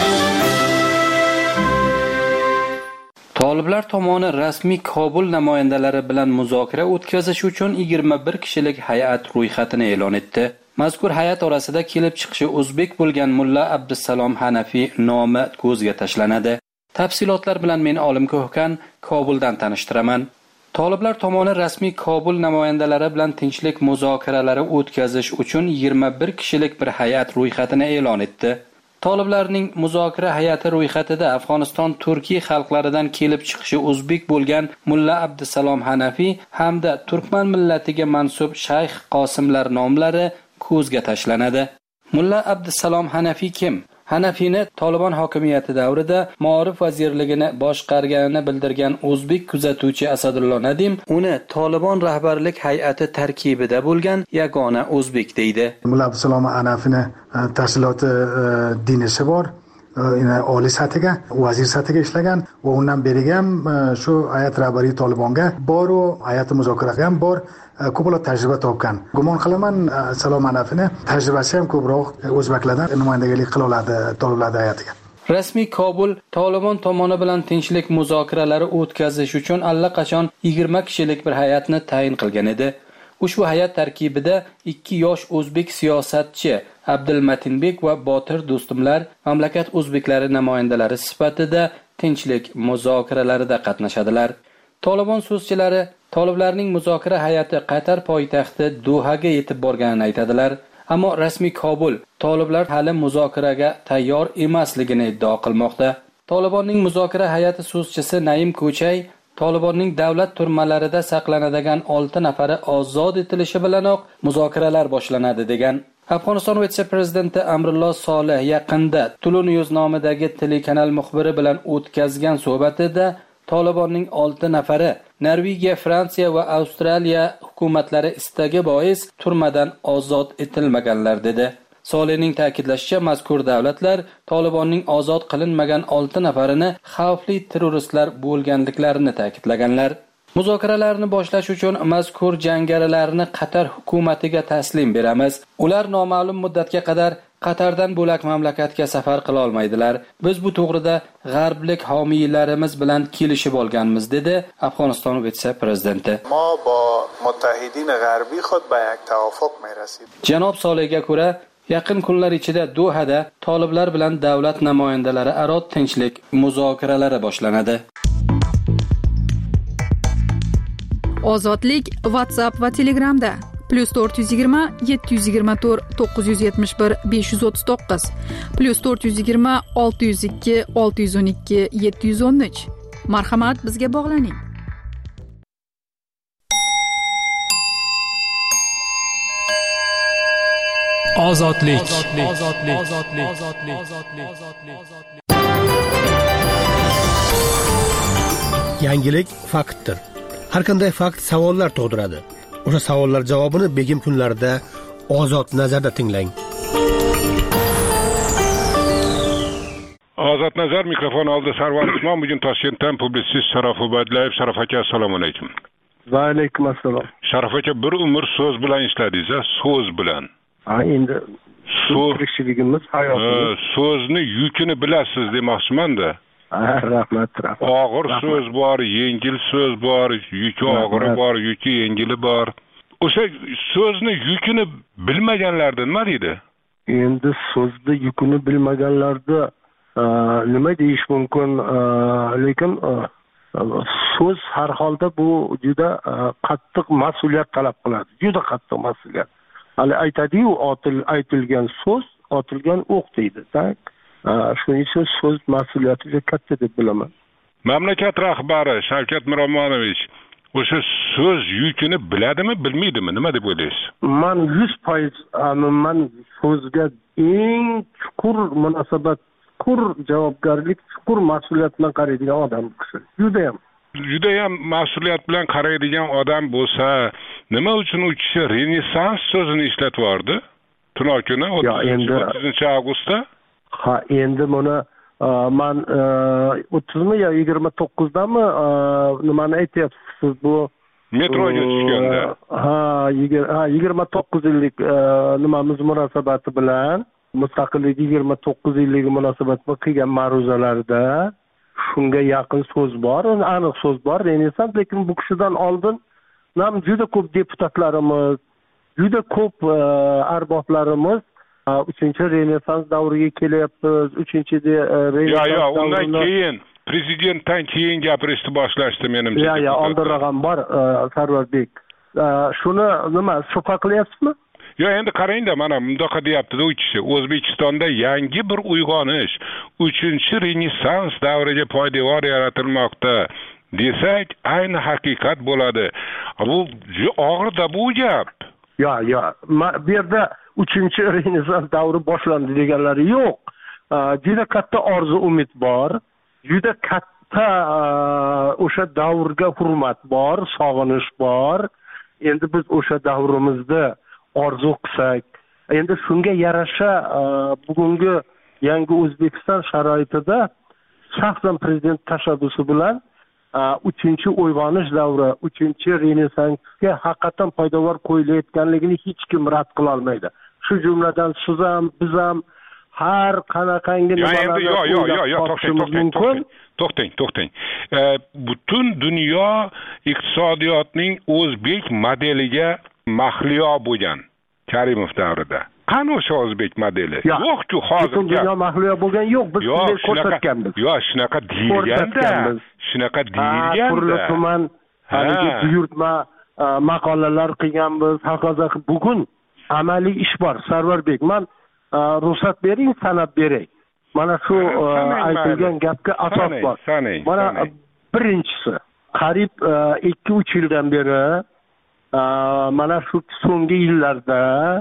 Toliblar tomoni rasmiy Kobul namoyandalari bilan muzokara o'tkazish uchun yigirma bir kishilik hay'at ro'yxatini e'lon etdi. Mazkur hay'at orasida kelib chiqishi o'zbek bo'lgan Mulla Abdusalom Hanafiy nomi ko'zga tashlanadi. Tafsilotlar bilan men Olim Ko'hkan Kobuldan tanishtiraman. Toliblar tomoni rasmiy Kobul namoyandalari bilan tinchlik muzokaralari o'tkazish uchun yigirma bir kishilik bir hay'at ro'yxatini e'lon etdi. Toliblarning muzokara hay'ati ro'yxatida Afg'oniston Turkiy xalqlaridan kelib chiqishi o'zbek bo'lgan Mulla Abdusalom Hanafiy hamda turkman millatiga mansub Shayx Qosimlar nomlari ko'zga tashlanadi. Mulla Abdusalom Hanafiy kim? Hanafiyni Tolibon hokimiyati davrida Ma'rif vazirligini boshqarganini bildirgan o'zbek kuzatuvchi Asadullo Nadim uni Tolibon rahbarlik hay'ati tarkibida bo'lgan yagona o'zbek deydi. Mulla Abdusalom Hanafiyni tahsiloti dinisi bor. Oliy sathiga, vazir sathiga ishlagan va undan beri ham shu hay'at rahbariy Tolibonga bor va hay'ati muzokaraga ham bor. Ko'plab tajriba topgan. Gumon qilaman, Salom Hanafiyni tajribasi ham ko'proq o'zbeklardan numayandagalik qila oladi Toliblar hay'atiga. Rasmiy Kobul Tolibon tomoni bilan tinchlik muzokaralari o'tkazish uchun allaqachon yigirma kishilik bir hay'atni tayin qilgan edi. Ushbu hay'at tarkibida ikki yosh o'zbek siyosatchi Abdulmatinbek va Botir Do'stumlar mamlakat o'zbeklari namoyandalari sifatida tinchlik muzokaralarida qatnashadilar. Tolibon so'zchilari Toliblarning muzokara hay'ati Qatar poytaxti Dohaga yetib borganini aytadilar. Ammo rasmiy Kobul Toliblar hali muzokaraga tayyor emasligini iddao qilmoqda. Tolibonning muzokara hay'ati so'zchisi Naim Ko'chay Tolibonning davlat turmalarida saqlanadigan olti nafari ozod etilishi bilanoq muzokaralar boshlanadi degan. Afg'oniston vitse-prezidenti Amrulloh Solih yaqinda Tulu News nomidagi telekanal muxbiri bilan o'tkazgan suhbatida Tolibonning olti nafari Norvegiya, Fransiya va Avstraliya hukumatlari istagi bois turmadan ozod etilmaganlar dedi. Solihning ta'kidlashicha, mazkur davlatlar Tolibonning ozod qilinmagan olti nafarini xavfli terroristlar bo'lganliklarini ta'kidlaganlar. Muzokaralarni boshlash uchun mazkur jangarilarni Qatar hukumatiga taslim beramiz. Ular noma'lum muddatga qadar Qatardan bo'lak mamlakatga safar qila olmaydilar. Biz bu to'g'rida g'arblik homiylarimiz bilan kelishib olganmiz, dedi Afg'oniston vitse-prezidenti. ما با متحدین غربی خود به یک توافق می‌رسیم. Janob Solehga ko'ra, yaqin kunlar ichida Dohada toliblar bilan davlat namoyandalari aro tinchlik muzokaralari boshlanadi. Ozodlik WhatsApp va Telegramda plus to'rt yuz yigirma yetti yuz yigirma to'rt to'qqiz yuz yetmish bir besh yuz o'ttiz to'qqiz plus to'rt yuz yigirma olti yuz ikki olti yuz o'n ikki yetti yuz o'n uch. Marhamat, bizga bog'laning. Ozodlik. Yangilik faktdir. Har qanday fakt savollar tug'diradi. O'sha savollar javobini begim kunlarida Ozod nazarda tinglang. Ozod nazar mikrofon oldi. Sarvar Usmon, bugun Toshkentdan publitsist Sharof Ubaydullayev. Sharof aka, assalomu alaykum. Va alaykum assalom. Sharof aka, bir umr so'z bilan ishladingiz, so'z bilan. Ha, endi so'zligimiz hayotimiz. So'zni yukini bilasiz demoqchiman-da. Rahmat, rahmat. Og'ir so'z bor, yengil so'z bor, yuki og'iri bor, yuki yengili bor. O'sha so'zni yukini bilmaganlardan nima deydi? Endi so'zni yukini bilmaganlarda nima deyish mumkin? Lekin so'z har holda bu juda qattiq mas'uliyat talab qiladi. Juda qattiq mas'uliyat. Hali aytadi-yu, aytilgan so'z, otilgan o'q deydi, tak? Shuning uchun so'z mas'uliyati juda katta deb bilaman. Mamlakat rahbari Shavkat Miromonovich o'sha so'z yukini biladimi, bilmaydimi? Nima deb o'ylaysiz? Men yuz foiz men so'zga eng chuqur munosabat, chuqur javobgarlik, chuqur mas'uliyat bilan qaraydigan odam kishi. Juda ham juda ham mas'uliyat bilan qaraydigan odam bo'lsa, nima uchun u kishi Renessans so'zini ishlatvordi? Tunov kuni o'ttizinchi avgustda. Ha, endi buni men o'ttizmi yo yigirma to'qqizdami nimani aytyapsiz siz bu? Metroga tushganda. Ha, yigirma to'qqiz yillik nimamiz munosabati bilan mustaqillik yigirma to'qqiz yilligi munosabati bilan qilgan ma'ruzalarda shunga yaqin so'z bor, aniq so'z bor. Renessans, lekin bu kishidan oldin ham juda ko'p deputatlarimiz, juda ko'p arboblarimiz uchinchi Renessans davriga kelyapmiz. uchinchi Renessans davrini. Yo, yo, undan keyin prezidentdan keyin gapirishni boshlashdi menimcha. Ya, ya, oldinroq ham bor Sarvarbek. Shuni nima, shubha qilyapsizmi? Yo, endi qarangda, mana bundoqa deyapti-da u kishi. O'zbekistonda yangi bir uyg'onish, uchinchi Renessans davriga poydevor yaratilmoqda desak, ayni haqiqat bo'ladi. Bu og'ir-da bu gap. Yo, yo, bu yerda uchinchi Renessans davri boshlandi deganlari yo'q. Juda katta orzu umid bor. Juda katta o'sha davrga hurmat bor, sog'inish bor. Endi biz o'sha davrimizda orzu qilsak, endi shunga yarasha bugungi yangi O'zbekiston sharoitida shaxsan prezident tashabbusi bilan uchinchi uyg'onish davri, uchinchi Renessansga haqiqatan poydevor qo'yilayotganligini hech kim rad qila olmaydi. Shu jumladan siz ham, biz ham har qanaqangi nimalarni yo yo yo yo to'xtang, to'xtang, to'xtang. Butun dunyo iqtisodiyotning o'zbek modeliga mahliyo bo'lgan Karimov davrida. Qani o'sha o'zbek modeli? Yo'q-ku hozir. Butun dunyo mahliyo bo'lgan yo'q, biz shunday ko'rsatganmiz. Yo'q, shunaqa deyilganda. Shunaqa deyilganda. Turli tuman haligi buyurtma maqolalar qilganmiz. Hokazo bugun amaliy ish bor. Sarvarbek, men ruxsat bering, sanab beray. Mana shu aytilgan gapga asos bor. Mana birinchisi, qariyb ikki uch yildan beri mana shu so'nggi yillarda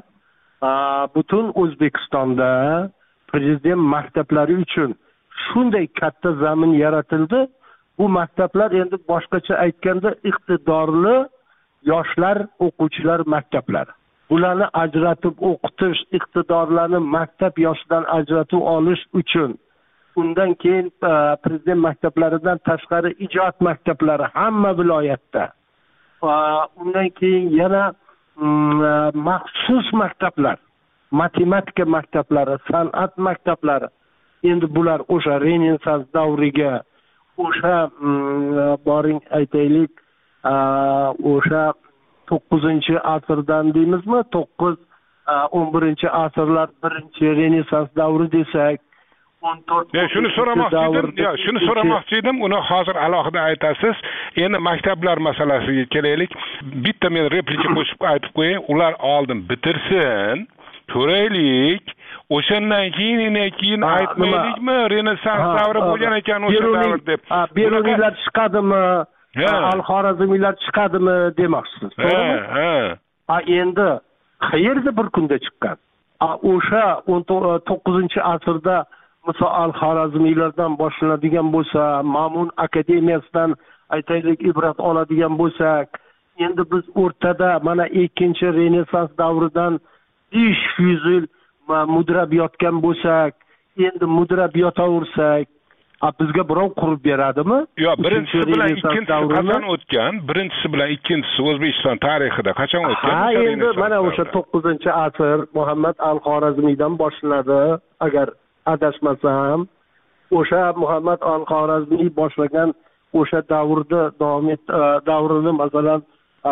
butun O'zbekistonda prezident maktablari uchun shunday katta zamin yaratildi. Bu maktablar endi boshqacha aytganda iqtidorli yoshlar, o'quvchilar maktablari. Bularni ajratib o'qitish, iqtidorlarni maktab yoshidan ajratib olish uchun undan keyin prezident maktablaridan tashqari ijod maktablari hamma viloyatda. Undan keyin yana maxsus maktablar, matematika maktablari, san'at maktablari endi bular o'sha Renessans davriga, o'sha boring aytaylik, o'sha to'qqizinchi asrdan deymizmi, to'qqiz o'n birinchi asrlar birinchi Renessans davri desak, o'n to'rt Ya shuni so'ramoqchi edim, yo shuni so'ramoqchi edim, uni hozir alohida aytasiz. Endi maktablar masalasiga kelaylik. Bitta men replika qo'shib aytib qo'yay, ular oldin bitirsin, ko'raylik. O'shandan keyin keyin aytmaylikmi, Renessans davri bo'lgan ekan o'sha davr deb. Beruniylar chiqadimi? Al-Xorazmiylar chiqadimi demoqchisiz. Ha, ha. A endi qayerda bir kunda chiqqan? O'sha o'n to'qqizinchi asrda Musa al-Xorazmiylardan boshlanadigan bo'lsa, Ma'mun akademiyasidan aytaylik ibrat oladigan bo'lsak, endi biz o'rtada mana ikkinchi Renessans davridan besh yuz yil mudrab yotgan bo'lsak, endi mudrab yotaversak, bizga birov qurib beradimi? Yo'q, birinchisi bilan ikkinchisi qachon o'tgan? Birinchisi bilan ikkinchisi O'zbekiston tarixida qachon o'tgan? Ha, endi mana o'sha to'qqizinchi asr Muhammad al-Xorazmiydan boshlanadi, agar adashmasam. O'sha Muhammad al-Xorazmiy boshlagan o'sha davrda davom et davrini masalan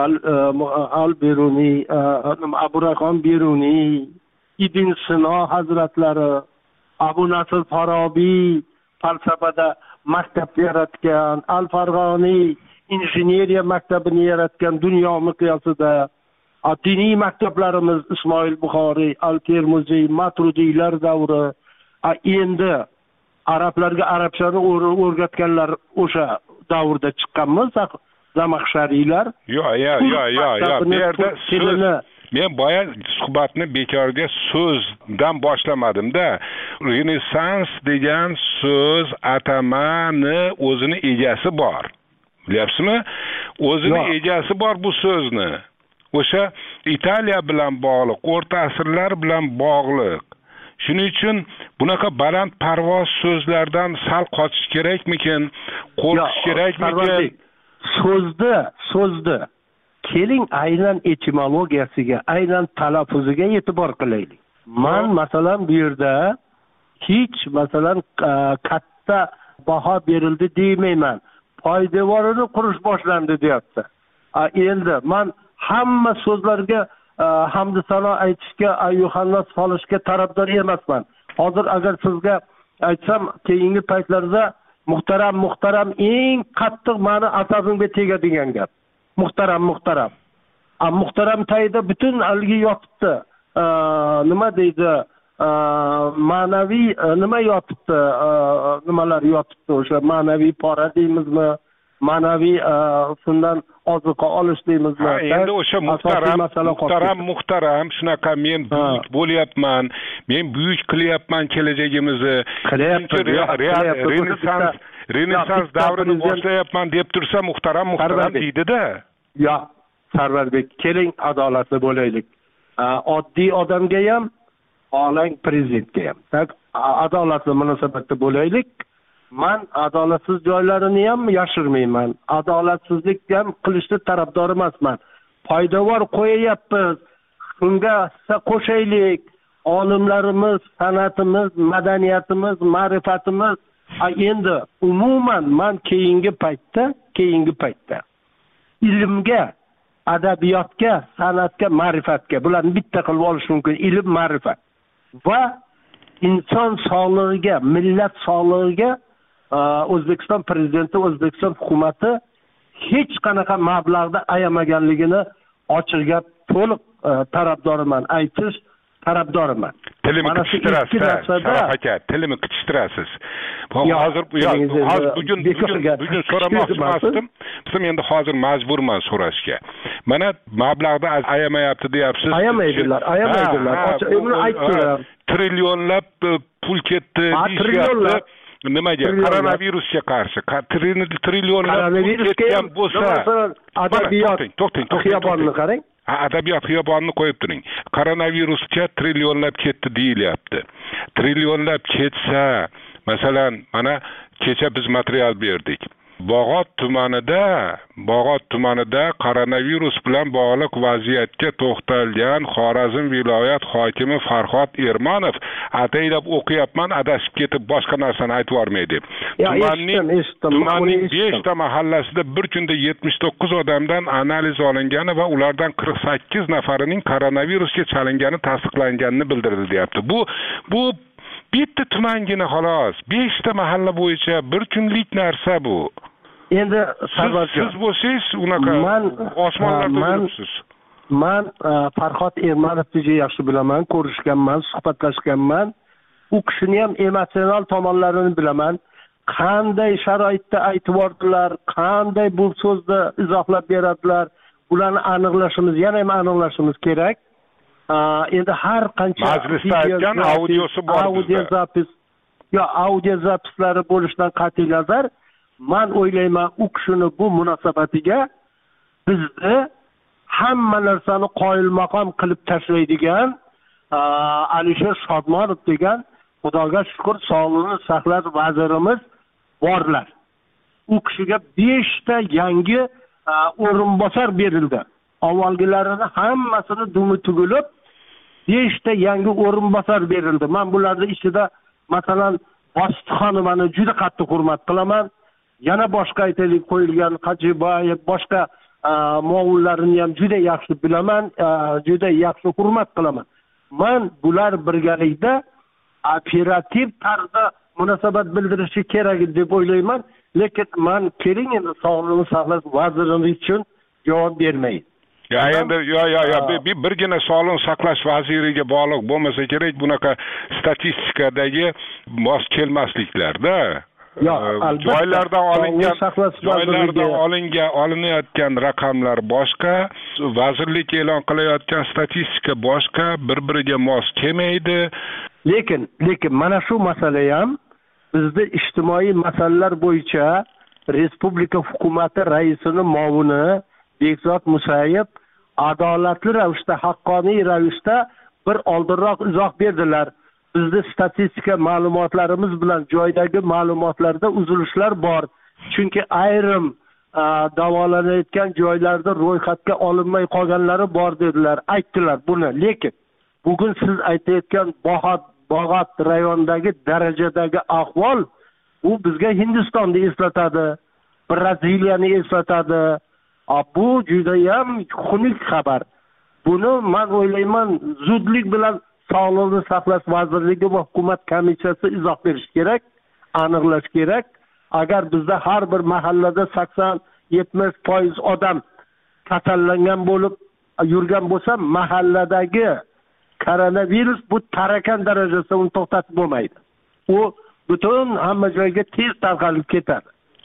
al-Beruniy, Abu Rayhon Beruniy, Ibn Sino hazratlari, Abu Nasr Farabiy falsafada maktab yaratgan, Al-Farg'oniy injineriya maktabini yaratgan dunyo miqyosida, diniy maktablarimiz Ismoil Buxoriy, Al-Termiziy, Maturudiylar davri, endi arablarga arabchani o'rgatganlar o'sha davrda chiqqanmiz, Zamaxshariylar. Yo'q, yo'q, yo'q, yo'q, bu yerda so'z men boya suhbatni bekorga so'zdan boshlamadim-da. Renessans degan so'z atamani o'zini egasi bor. Bilyapsizmi? O'zini egasi bor bu so'zni. O'sha Italiya bilan bog'liq, o'rta asrlar bilan bog'liq. Shuning uchun bunaqa baland parvoz so'zlardan sal qochish kerakmikin, qo'rqish kerakmikin? So'zda, so'zda keling aynan etimologiyasiga, aynan talaffuziga e'tibor qilaylik. Men masalan bu yerda hech masalan katta baho berildi deymayman. Poydevorini qurish boshlandi deyapti. Endi men hamma so'zlarga hamd sano aytishga, ayyuhannas solishga tarafdor emasman. Hozir agar sizga aytsam, keyingi paytlarda muhtaram muhtaram eng qattiq meni asabimga tegadigan gap. Muhtaram muhtaram. A muhtaram tayda butun algi yotibdi. Nima deydi? Ma'naviy nima yotibdi? Nimalar yotibdi? O'sha ma'naviy pora deymizmi? Ma'naviy shundan oziqa olish deymizmi? Ha, endi o'sha muhtaram, muhtaram, muhtaram, shunaqa men buyuk bo'lyapman, men buyuk qilyapman kelajagimizni. Renessans, Renessans davrini boshlayapman deb tursa muhtaram, muhtaram deydi-da. Yo'q, Sarvarbek, keling adolatli bo'laylik. Oddiy odamga ham, olang prezidentga ham. Adolatli munosabatda bo'laylik. Men adolatsiz joylarini ham yashirmayman. Adolatsizlik ham qilishni tarafdor emasman. Foydavor qo'yayapmiz. Shunga qo'shaylik. Olimlarimiz, san'atimiz, madaniyatimiz, ma'rifatimiz. Endi umuman men keyingi paytda, keyingi paytda ilmga, adabiyotga, san'atga, ma'rifatga bularni bitta qilib olish mumkin. Ilm, ma'rifat va inson sog'lig'iga, millat sog'lig'iga O'zbekiston prezidenti, O'zbekiston hukumatı hech qanaqa mablag'da ayamaganligini ochiq gap to'liq tarafdoriman, aytish tarafdoriman. Tilimi qitishtirasiz, Sharof aka, tilimi qitishtirasiz. Hozir hozir bugun bugun so'ramoqchi emasdim. Biz endi hozir majburman so'rashga. Mana mablag'da ayamayapti deyapsiz. Ayamaydilar, ayamaydilar. Buni aytdilar. Trillionlab pul ketdi deyishyapti. Nimaga? Koronavirusga qarshi trillionlab ketgan bo'lsa, adabiyot xiyobonni qarang. Adabiyot xiyobonni qo'yib turing. Koronavirusga trillionlab ketdi deyilyapti. Trillionlab ketsa, masalan, mana kecha biz material berdik. Bog'ot tumanida, Bog'ot tumanida koronavirus bilan bog'liq vaziyatga to'xtalgan Xorazm viloyat hokimi Farhod Ermanov ataylab o'qiyapman, adashib ketib boshqa narsani aytib yormaydi. Tumanning tumanning beshta mahallasida bir kunda yetmish to'qqiz odamdan analiz olingani va ulardan qirq sakkiz nafarining koronavirusga chalingani tasdiqlanganini bildirdi, deyapti. Bu bu bitta tumangina xolos, beshta mahalla bo'yicha bir kunlik narsa bu. Endi siz, siz bo'lsangiz unaqa osmonlarda turibsiz. Men Farhod Ermanovni juda yaxshi bilaman, ko'rishganman, suhbatlashganman. U kishini ham emotsional tomonlarini bilaman. Qanday sharoitda aytib yordilar, qanday bu so'zni izohlab beradilar, ularni aniqlashimiz, yana ham aniqlashimiz kerak. Endi har qancha majlisda aytgan audiosi bor, audio zapis, yo audio zapislari bo'lishidan qat'iy nazar, men o'ylayman, u kishini bu munosabatiga bizni hamma narsani qoyilmaqom qilib tashlaydigan Alisher Shodmonov degan, Xudoga shukr, sog'liqni saqlash vazirimiz borlar. U kishiga beshta yangi o'rinbosar berildi. Avvalgilarini hammasini dumi tugilib, beshta yangi o'rinbosar berildi. Men bularning ichida masalan Bosti xonimani juda qattiq hurmat qilaman. Yana boshqa aytaylik qo'yilgan Qajiboyev, boshqa muavvinlarini ham juda yaxshi bilaman, juda yaxshi hurmat qilaman. Men bular birgalikda operativ tarzda munosabat bildirishi kerak deb o'ylayman, lekin men keling endi sog'liqni saqlash vaziri uchun javob bermayman. Ya endi yo yo yo bir birgina sog'liqni saqlash vaziriga bog'liq bo'lmasa kerak bunaqa statistikadagi mos kelmasliklarda. Joylardan olingan joylardan olingan olinayotgan raqamlar boshqa, vazirlik e'lon qilayotgan statistika boshqa, bir-biriga mos kelmaydi. Lekin lekin mana shu masala ham bizda ijtimoiy masalalar bo'yicha respublika hukumati raisining muovini Bekzod Musayev adolatli ravishda, haqqoniy ravishda bir oldinroq izoh berdilar. Bizda statistika ma'lumotlarimiz bilan joydagi ma'lumotlarda uzilishlar bor. Chunki ayrim davolanayotgan joylarda ro'yxatga olinmay qolganlari bor dedilar, aytdilar buni. Lekin bugun siz aytayotgan Bog'ot Bog'ot rayonidagi darajadagi ahvol u bizga Hindistonni eslatadi, Braziliyani eslatadi. Bu juda ham xunuk xabar. Buni men o'ylayman zudlik bilan Sog'liqni saqlash vazirligi va hukumat komissiyasi izoh berish kerak, aniqlash kerak. Agar bizda har bir mahallada sakson yetmish foiz odam kasallangan bo'lib yurgan bo'lsa, mahalladagi koronavirus bu tarakan darajasida uni to'xtatib bo'lmaydi. U butun hamma joyga tez tarqalib ketadi.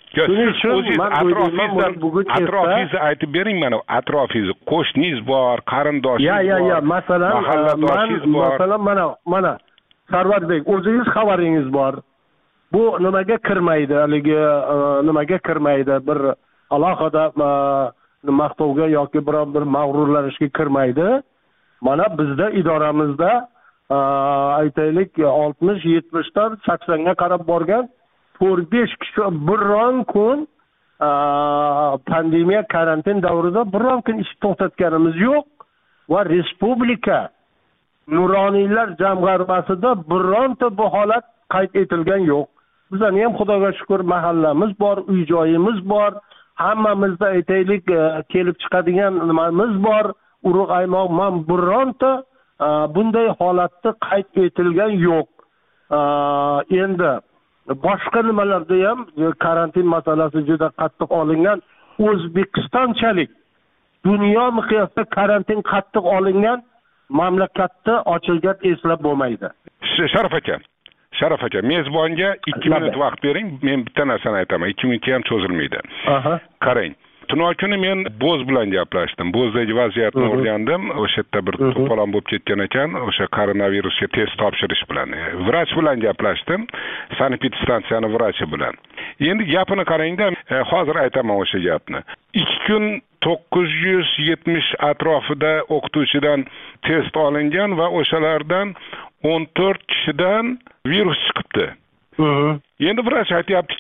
Atrofingizni aytib bering mana, atrofingiz, qo'shningiz bor, qarindoshingiz bor. Ya, ya, ya, masalan, masalan mana, mana Sarvarbek, o'zingiz xabaringiz bor. Bu nimaga kirmaydi, haligi nimaga kirmaydi, bir alohida maqtovga yoki biron bir mag'rurlanishga kirmaydi. Mana bizda idoramizda aytaylik oltmish yetmish dan saksonga qarab borgan to'rt besh kishi biron kun pandemiya karantin davrida biron kun ish to'xtatganimiz yo'q va respublika nuroniylar jamg'armasida bironta bu holat qayd etilgan yo'q. Bizning ham Xudoga shukr mahallamiz bor, uy joyimiz bor, hammamizda aytaylik kelib chiqadigan nimamiz bor, urug' aymoq, men bironta bunday holatda qayd etilgan yo'q. Endi boshqa nimalarda ham karantin masalasi juda qattiq olingan. O'zbekistonchalik dunyo miqyosida karantin qattiq olingan mamlakatda ochilgan eslab bo'lmaydi. Sharaf aka, Sharaf aka, mezbonga ikki minut vaqt bering. Men bitta narsani aytaman. ikki minutga ham cho'zilmaydi. Aha. Qarang. Tunov kuni men Bo'z bilan gaplashdim. Bo'zdagi vaziyatni o'rgandim. O'sha yerda bir to'polon bo'lib ketgan ekan, o'sha koronavirusga test topshirish bilan. Vrach bilan gaplashdim. Sanepidstansiyani vrachi bilan. Endi gapini qarangda, hozir aytaman o'sha gapni. ikki kun to'qqiz yuz yetmish atrofida o'qituvchidan test olingan va o'shalardan o'n to'rt kishidan virus chiqibdi. Endi vrach aytayaptiki,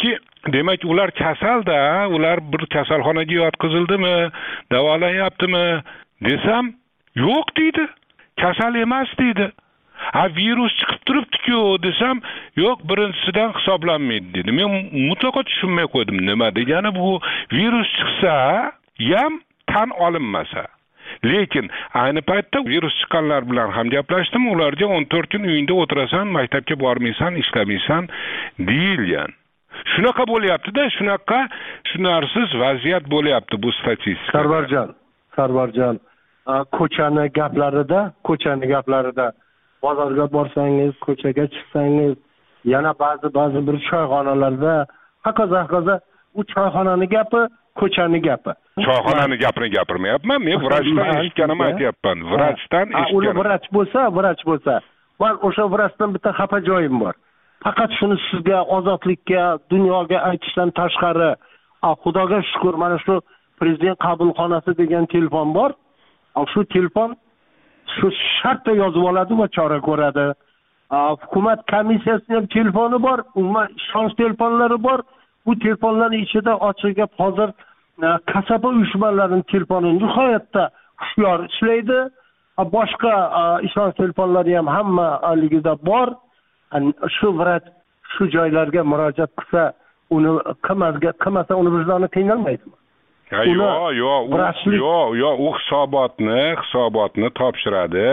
demak ular kasalda, ular bir kasalxonaga yotqizildimi, davolanyaptimi desam, yo'q deydi. Kasal emas deydi. Ha, virus chiqib turibdi-ku desam, yo'q, birinchisidan hisoblanmaydi dedi. Men mutlaqo tushunmay qo'ydim. Nima degani bu? Virus chiqsa ham tan olinmasa. Lekin ayni paytda virus chiqqanlar bilan ham gaplashdim. Ularga o'n to'rt kun uyingda o'tirasan, maktabga bormaysan, ishlamaysan deyilgan. Shunaqa bo'lyapti-da, shunaqa tushunarsiz vaziyat bo'lyapti bu statistika. Sarvarjon, Sarvarjon, ko'chani gaplarida, ko'chani gaplarida bozorga borsangiz, ko'chaga chiqsangiz, yana ba'zi ba'zi bir choyxonalarda, hokazo hokazo u choyxonani gapi, ko'chani gapi. Choyxonani gapini gapirmayapman, men vrachdan eshitganimni aytyapman. Vrachdan eshitganim. Uni vrach bo'lsa, vrach bo'lsa, men o'sha vrachdan bitta xafa joyim bor. Faqat shuni sizga ozodlikka, dunyoga aytishdan tashqari, xudoga shukr, mana shu prezident qabulxonasi degan telefon bor. Shu telefon shu shartda yozib oladi va chora ko'radi. Hukumat komissiyasining telefoni bor, umuman ishonch telefonlari bor. Bu telefonlarning ichida ochiq gap hozir kasaba uyushmalarining telefoni nihoyatda hushyor ishlaydi. Boshqa ishonch telefonlari ham hamma ligida bor. Shu vrach shu joylarga murojaat qilsa, uni qilmasga qilmasa uni vijdoni qiynalmaydimi? Yo'q, yo'q, yo'q, yo'q, u hisobotni, hisobotni topshiradi.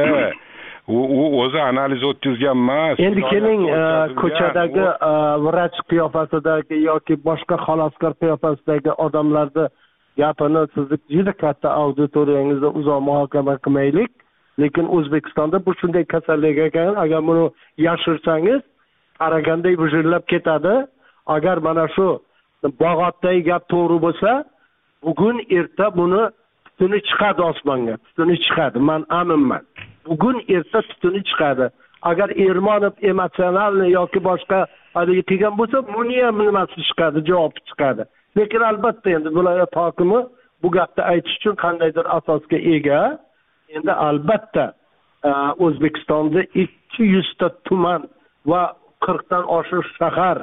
U u o'zi analiz o'tkazgan emas. Endi keling, ko'chadagi vrach qiyofasidagi yoki boshqa xaloskor qiyofasidagi odamlarni gapini sizni juda katta auditoriyangizda uzoq muhokama qilmaylik. Lekin O'zbekistonda bu shunday kasallik ekan, agar buni yashirsangiz, qaraganday vijillab ketadi. Agar mana shu bog'otdagi gap to'g'ri bo'lsa, bugun erta buni tutuni chiqadi osmonga, tutuni chiqadi. Men aminman. Bugun erta tutuni chiqadi. Agar Ermonov emotsionalni yoki boshqa haligi qilgan bo'lsa, buni ham nimasi chiqadi, javob chiqadi. Lekin albatta endi viloyat hokimi bu gapni aytish uchun qandaydir asosga ega. Endi albatta O'zbekistonda ikki yuz ta tuman va qirq dan oshiq shahar,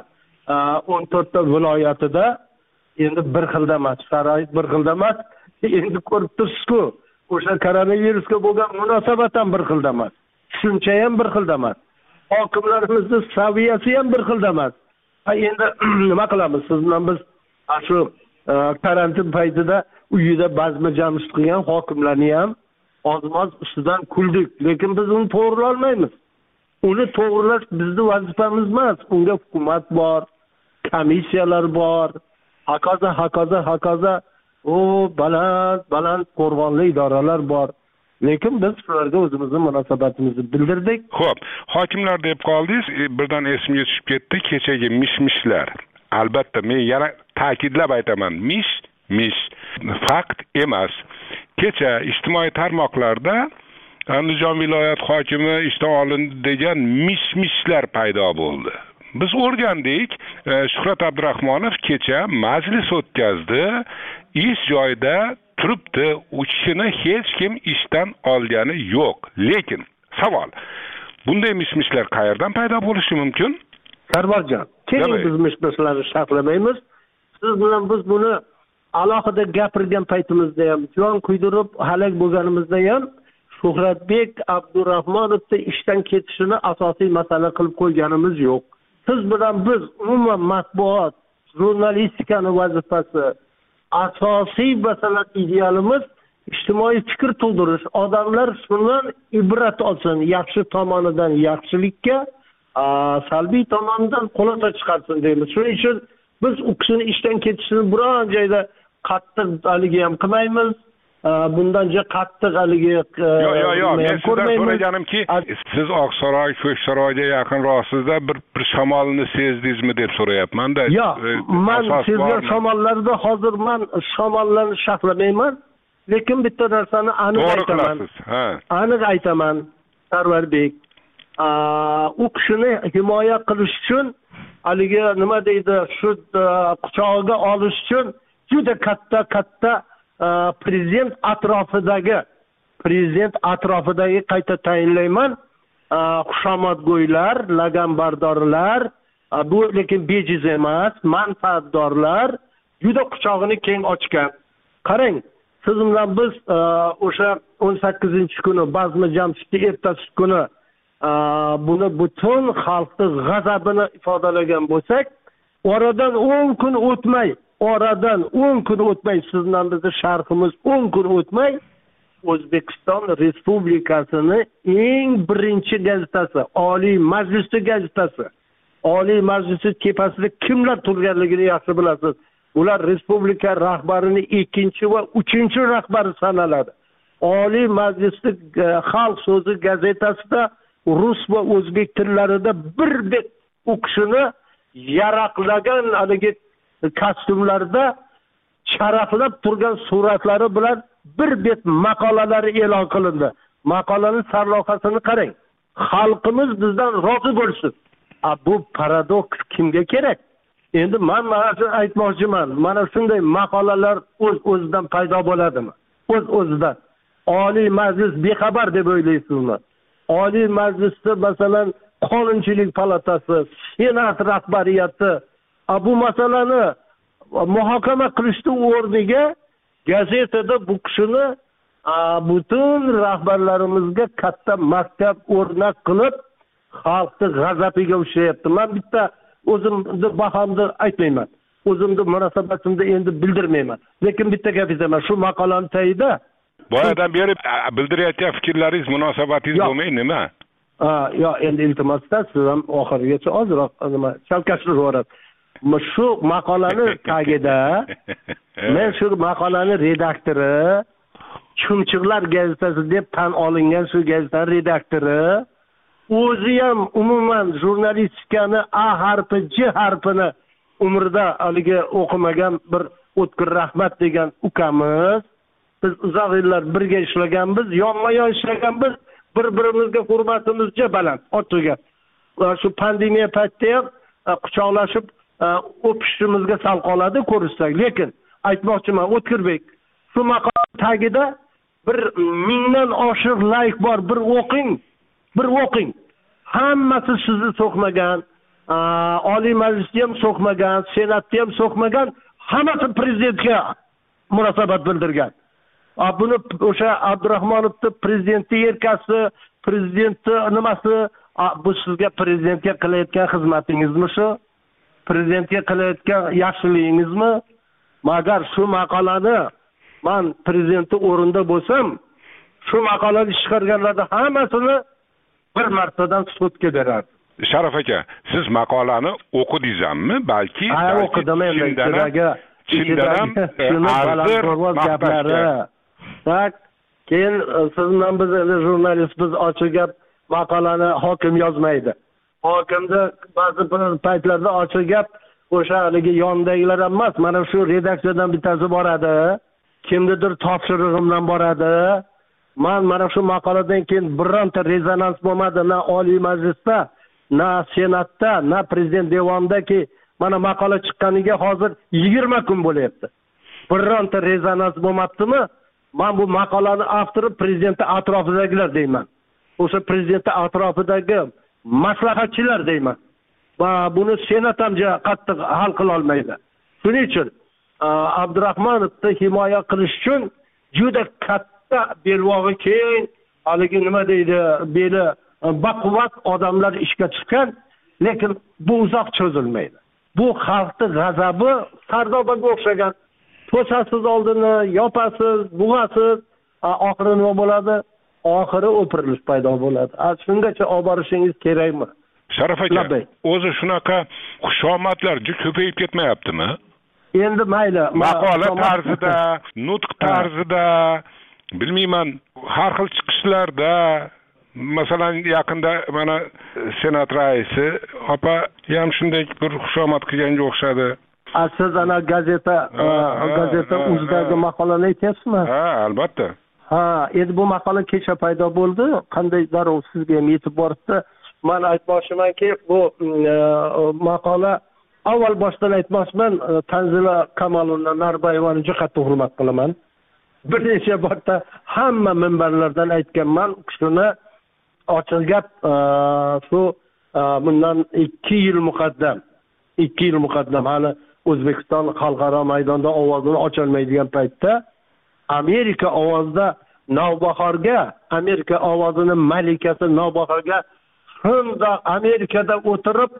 o'n to'rt ta viloyatida endi bir xilda emas, sharoit bir xilda emas. Endi ko'rib tursiz-ku, o'sha koronavirusga bo'lgan munosabat ham bir xilda emas. Tushuncha ham bir xilda emas. Hokimlarimizning saviyasi ham bir xilda emas. Endi nima qilamiz? Siz bilan biz shu karantin paytida uyida bazma jamshid qilgan hokimlarni ham ozmoz ustidan kuldik, lekin biz uni to'g'rilolmaymiz. Uni to'g'rilash bizning vazifamiz emas. Unga hukumat bor, komissiyalar bor, hokazo hokazo hokazo o baland baland qo'rg'onli idoralar bor. Lekin biz shularga o'zimizning munosabatimizni bildirdik. Xo'p, hokimlar deb qoldingiz, birdan esimga tushib ketdi kechagi mish-mishlar. Albatta men yana ta'kidlab aytaman, mish mish fakt emas. Kecha ijtimoiy tarmoqlarda Andijon viloyat hokimi ishdan olindi degan mish-mishlar paydo bo'ldi. Biz o'rgandik, Shuhrat Abdurahmonov kecha majlis o'tkazdi, ish joyida turibdi, u kishini hech kim ishdan olgani yo'q. Lekin savol, bunday mish-mishlar qayerdan paydo bo'lishi mumkin? Sarvarjon, keling biz mish-mishlarni sharhlamaymiz. Siz bilan biz buni alohida gapirgan paytimizda ham, jon kuydirib halak bo'lganimizda ham Shuhratbek Abdurahmonovning ishdan ketishini asosiy masala qilib qo'yganimiz yo'q. Siz bilan biz umuman matbuot, jurnalistikani vazifasi, asosiy masala idealimiz ijtimoiy fikr tug'dirish. Odamlar shundan ibrat olsin, yaxshi tomonidan yaxshilikka, salbiy tomonidan xulosa chiqarsin deymiz. Shuning uchun biz u kishini ishdan ketishini biron joyda qattiq haligi ham qilmaymiz. Bundan juda qattiq haligi yo'q yo'q yo'q men sizdan so'raganimki, siz Oqsaroy, Ko'ksaroyga yaqinroqsizda bir bir shamolni sezdingizmi deb so'rayapman-da. Yo'q, men sezgan shamollarda hozir men shamollarni sharhlamayman, lekin bitta narsani aniq aytaman. Ha. Aniq aytaman, Sarvarbek. U kishini himoya qilish uchun haligi nima deydi, shu quchog'iga olish uchun juda katta katta prezident atrofidagi prezident atrofidagi qayta tayinlayman xushomadgo'ylar, laganbardorlar, bu lekin bejiz emas. Manfaatdorlar juda quchog'ini keng ochgan. Qarang, siz bilan biz o'sha o'n sakkizinchi kuni Bazmi Jamshidni ertasi kuni buni butun xalqning g'azabini ifodalagan bo'lsak, oradan o'n kun o'tmay, oradan o'n kun o'tmay sizdan bizning sharhimiz o'n kun o'tmay O'zbekiston Respublikasini eng birinchi gazetasi, Oliy Majlisning gazetasi. Oliy Majlisning tepasida kimlar turganligini yaxshi bilasiz. Ular respublika rahbarining ikkinchi va uchinchi rahbari sanaladi. Oliy Majlisning Xalq so'zi gazetasida rus va o'zbek tillarida bir bet o'qishini yaraqlagan haligi kostyumlarda sharaflab turgan suratlari bilan bir bet maqolalari e'lon qilindi. Maqolaning sarlavhasini qarang. Xalqimiz bizdan rozi bo'lsin. A bu paradoks kimga kerak? Endi men mana shu aytmoqchiman. Mana shunday maqolalar o'z-o'zidan paydo bo'ladimi? O'z-o'zidan. Oliy Majlis bexabar deb o'ylaysizmi? Oliy Majlisda masalan Qonunchilik palatasi, Senat rahbariyati bu masalani muhokama qilishning o'rniga gazetada bu kishini butun rahbarlarimizga katta maktab o'rnak qilib xalqni g'azabiga ushlayapti. Men bitta o'zimni bahomni aytmayman. O'zimni munosabatimni endi bildirmayman. Lekin bitta gap aytaman, shu maqolani tagida boyadan beri bildirayotgan fikrlaringiz, munosabatingiz bo'lmay nima? Ha, yo endi iltimosdan siz ham oxirigacha ozroq nima chalkashtirib shu maqolani tagida men shu maqolani redaktori, Chumchuqlar gazetasi deb tan olingan shu gazetaning redaktori o'zi ham umuman jurnalistikani A harfi, J harfini umrida haligi o'qimagan bir O'tkir Rahmat degan ukamiz. Biz uzoq yillar birga ishlaganmiz, yonma-yon ishlaganmiz. Bir-birimizga hurmatimiz juda baland, ortiga. Shu pandemiya paytida ham quchoqlashib o'pishimizga sal qoladi ko'rishsak. Lekin aytmoqchiman, O'tkirbek, shu maqola tagida bir mingdan oshiq layk bor, bir o'qing, bir o'qing. Hammasi sizni so'kmagan, Oliy Majlisda ham so'kmagan, Senatda ham so'kmagan, hammasi prezidentga munosabat bildirgan. Buni o'sha Abdurahmonovning prezidentning erkasi, prezidentni nimasi, bu sizga prezidentga qilayotgan xizmatingizmi shu? Prezidentga qilayotgan yaxshiligingizmi? Magar shu maqolani men prezidentning o'rinda bo'lsam, shu maqolani chiqarganlarning hammasini bir martadan sudga berardim. Sharaf aka, siz maqolani o'qidingizmi? Balki ha, o'qidim endi. Chindan ham balandparvoz gaplari. Tak, keyin siz bilan biz jurnalist biz ochiq gap maqolani hokim yozmaydi. Hokimda ba'zi paytlarda ochiq gap o'sha haligi yondagilar emas, mana shu redaksiyadan bittasi boradi. Kimnidir topshirig'imdan boradi. Men mana shu maqoladan keyin bironta rezonans bo'lmadi, na Oliy Majlisda, na Senatda, na prezident devonidagi mana maqola chiqqaniga hozir yigirma kun bo'lyapti. Bironta rezonans bo'lmabdimi? Men bu maqolani avtori prezidentning atrofidagilar deyman. O'sha prezidentning atrofidagi maslahatchilar deyman. Va buni Senat ham qattiq hal qila olmaydi. Shuning uchun Abdurahmonovni himoya qilish uchun juda katta belvog'i keng, haligi nima deydi, beli baquvvat odamlar ishga tushgan, lekin bu uzoq cho'zilmaydi. Bu xalqning g'azabi Sardobaga o'xshagan. To'sasiz oldini, yopasiz, bug'asiz, oxiri nima bo'ladi? Oxiri o'pirilish paydo bo'ladi. Shungacha olib borishingiz kerakmi? Sharaf aka, o'zi shunaqa xushomadlar juda ko'payib ketmayaptimi? Endi mayli, maqola tarzida, nutq tarzida, bilmayman, har xil chiqishlarda, masalan, yaqinda mana Senat raisi opa ham shunday bir xushomad qilganga o'xshadi. Siz ana gazeta, gazeta UZ'dagi maqolani aytyapsizmi? Ha, albatta. Ha, endi bu maqola kecha paydo bo'ldi. Qanday darrov sizga ham yetib boribdi? Men aytmoqchimanki, bu maqola avval boshdan aytmoqchiman, Tanzila Kamolovna Narbayevani juda qattiq hurmat qilaman. Bir necha marta hamma minbarlardan aytganman, shuni ochiq gap, shu bundan ikki yil muqaddam ikki yil muqaddam hali O'zbekiston xalqaro maydonda ovozini ocholmaydigan paytda Amerika ovozida Navbahorga, Amerika ovozini malikasi Navbahorga shunda Amerikada o'tirib,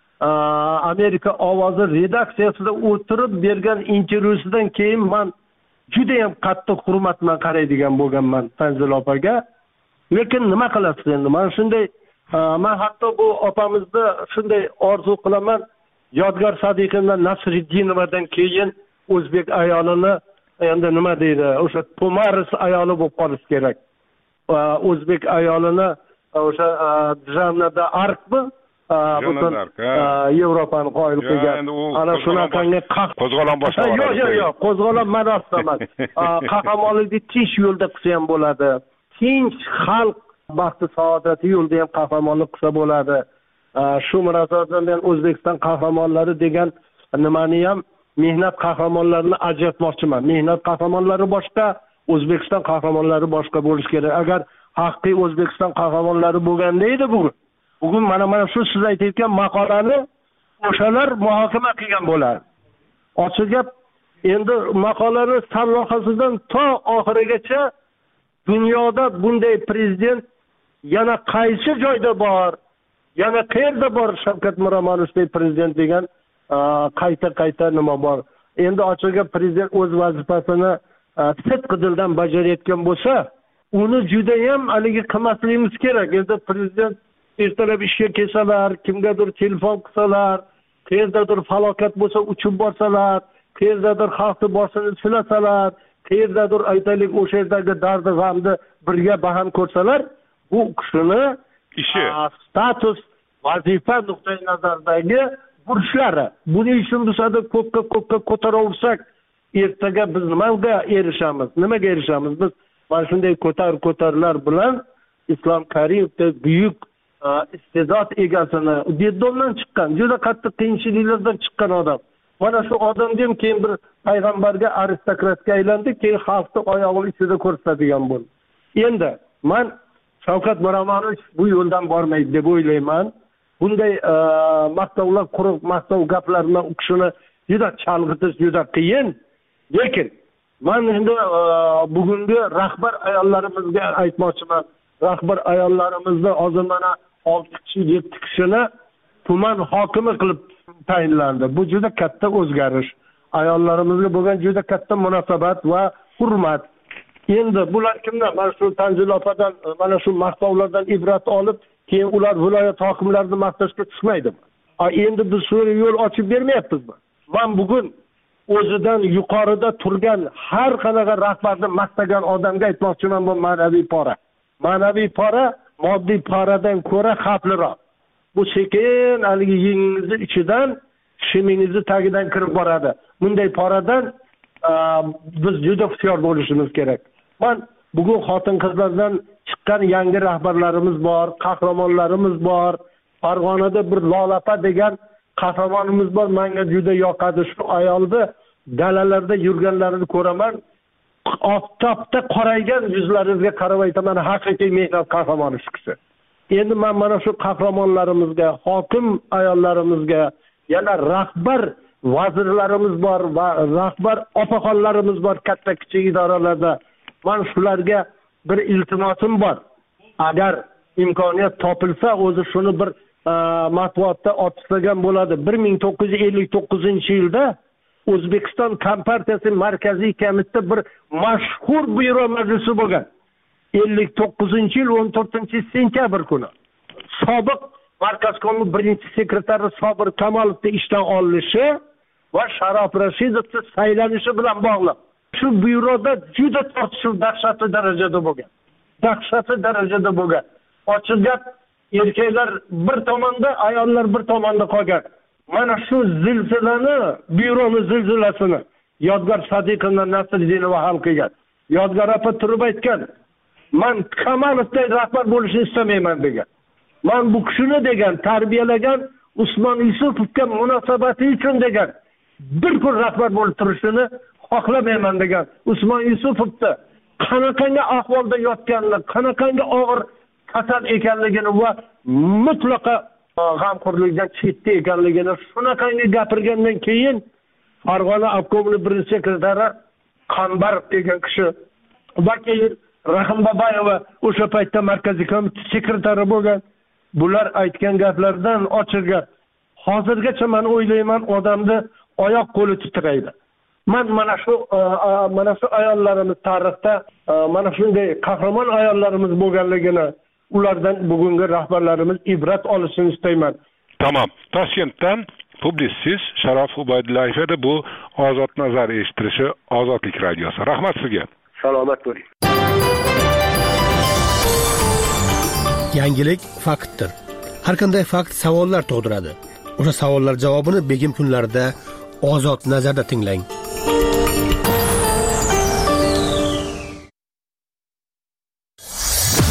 Amerika ovozi redaksiyasida o'tirib bergan intervyusidan keyin men juda ham qattiq hurmat bilan qaraydigan bo'lganman Tanzila opaga. Lekin nima qilasiz endi? Men shunday, men hatto bu opamizni shunday orzu qilaman, Yodgor Sadiqovdan Nasriddinovadan keyin o'zbek ayolini endi nima deydi, o'sha Tomaris ayoli bo'lib qolish kerak. O'zbek ayolini o'sha Janna Arkmi butun Yevropani qoyil qilgan. Ana shunaqangi qo'zg'olon boshladi. Yo'q, yo'q, yo'q, qo'zg'olon ma'nosida emas. Qahramonlikni tinch yo'lda qilsa ham bo'ladi. Tinch xalq baxti saodati yo'lda ham qahramonlik qilsa bo'ladi. Shu munosabatda men O'zbekiston qahramonlari degan nimani ham mehnat qahramonlarini ajratmoqchiman. Mehnat qahramonlari boshqa, O'zbekiston qahramonlari boshqa bo'lish kerak. Agar haqiqiy O'zbekiston qahramonlari bo'lganda edi bugun. Bugun mana mana shu siz aytayotgan maqolani o'shalar muhokama qilgan bo'lar. Ochiq gap, endi maqolani sarlavhasidan to oxirigacha dunyoda bunday prezident yana qaysi joyda bor, yana qayerda bor Shavkat Miromonovday prezident degan qayta-qayta nima bor. Endi ochiqga prezident o'z vazifasini sidq dildan bajarayotgan bo'lsa, uni juda ham haligi qilmasligimiz kerak. Endi prezident ertalab ishga kelsalar, kimgadir telefon qilsalar, qayerdadir falokat bo'lsa uchib borsalar, qayerdadir xalqni boshini silasalar, qayerdadir aytaylik o'sha yerdagi dardi g'amni birga baham ko'rsalar, bu kishini ishi, status, vazifa nuqtai nazaridagi burchlari. Buning uchun biz ko'pga ko'pga ko'taraversak, ertaga biz nimaga erishamiz? Nimaga erishamiz? Biz mana shunday ko'tar ko'tarlar bilan Islom Karimovdek buyuk iste'dod egasini bedondan chiqqan, juda qattiq qiyinchiliklardan chiqqan odam. Mana shu odamga ham keyin bir payg'ambarga, aristokratga aylandi, keyin xalqni oyog'i ichida ko'rsatadigan bo'ldi. Endi men Shavkat Miromonovich bu yo'ldan bormaydi deb o'ylayman. Bunday maqtovlar, quruq maqtov gaplar bilan u kishini juda chalg'itish juda qiyin. Lekin men endi bugungi rahbar ayollarimizga aytmoqchiman. Rahbar ayollarimizni hozir mana olti kishi, yetti kishini tuman hokimi qilib tayinlandi. Bu juda katta o'zgarish. Ayollarimizga bo'lgan juda katta munosabat va hurmat. Endi bular kimlar? Mana shu Tanzila opadan mana shu maqtovlardan ibrat olib, keyin ular viloyat hokimlarini maqtashga tushmaydi. Endi biz shu yo'l ochib bermayapmizmi? Men bugun o'zidan yuqorida turgan har qanaqa rahbarni maqtagan odamga aytmoqchiman, bu ma'naviy pora. Ma'naviy pora moddiy paradan ko'ra xavfliroq. Bu sekin haligi yengingizni ichidan, shimingizni tagidan kirib boradi. Bunday paradan biz juda hushyor bo'lishimiz kerak. Men bugun xotin-qizlardan chiqqan yangi rahbarlarimiz bor, qahramonlarimiz bor. Farg'onada bir Lolapa degan qahramonimiz bor. Menga juda yoqadi shu ayolni. Dalalarda yurganlarini ko'raman. Oftobda qoraygan yuzlaringizga qarab aytaman, haqiqiy mehnat qahramoni shu kishi. Endi men mana shu qahramonlarimizga, hokim ayollarimizga, yana rahbar vazirlarimiz bor va rahbar opaxonlarimiz bor katta kichik idoralarda. Men shularga bir iltimosim bor. Agar imkoniyat topilsa, o'zi shuni bir matbuotda otib bo'ladi. bir ming to'qqiz yuz ellik to'qqizinchi yilda O'zbekiston Kompartiyasi markaziy komiteti bir mashhur byuro majlisi bo'lgan. ellik to'qqizinchi yil o'n to'rtinchi sentyabr kuni sobiq markaz komi birinchi sekretari Sobir Kamolovning ishdan olinishi va Sharof Rashidovning saylanishi bilan bog'liq. Shu byuroda juda tortishuv dahshatli darajada bo'lgan. Dahshatli darajada bo'lgan. Ochiq gap, erkaklar bir tomonda, ayollar bir tomonda qolgan. Mana shu zilzilani, byuroni zilzilasini Yodgor Sadiqovdan Nasriddinova hal qilgan. Yodgor opa turib aytgan, "Men Kamalovday rahbar bo'lishni istamayman" degan. Men bu kishini degan, tarbiyalagan Usmon Yusupovga munosabati uchun degan, bir kun rahbar bo'lib turishini xohlamayman degan. Usmon Yusupovda qanaqangi ahvolda yotganini, qanaqangi og'ir kasal ekanligini va mutlaqo g'amxo'rlikdan chetda ekanligini shunaqangi gapirgandan keyin Farg'ona obkomini birinchi sekretari Qambarov degan kishi va keyin Rahim Babayeva o'sha paytda markaziy komiteti sekretari bo'lgan. Bular aytgan gaplardan ochilgan. Hozirgacha men o'ylayman, odamni oyoq qo'li titraydi. Men mana shu mana shu ayollarimiz tarixda mana shunday qahramon ayollarimiz bo'lganligini, ulardan bugungi rahbarlarimiz ibrat olishini istayman. Tamam. Toshkentdan publitsist Sharof Ubaydullayev edi bu Ozod nazar eshitilishi Ozodlik radiosi. Rahmat sizga. Salomat bo'ling. Yangilik faktdir. Har qanday fakt savollar tug'diradi. O'sha savollar javobini begim kunlarida Ozod nazarda tinglang.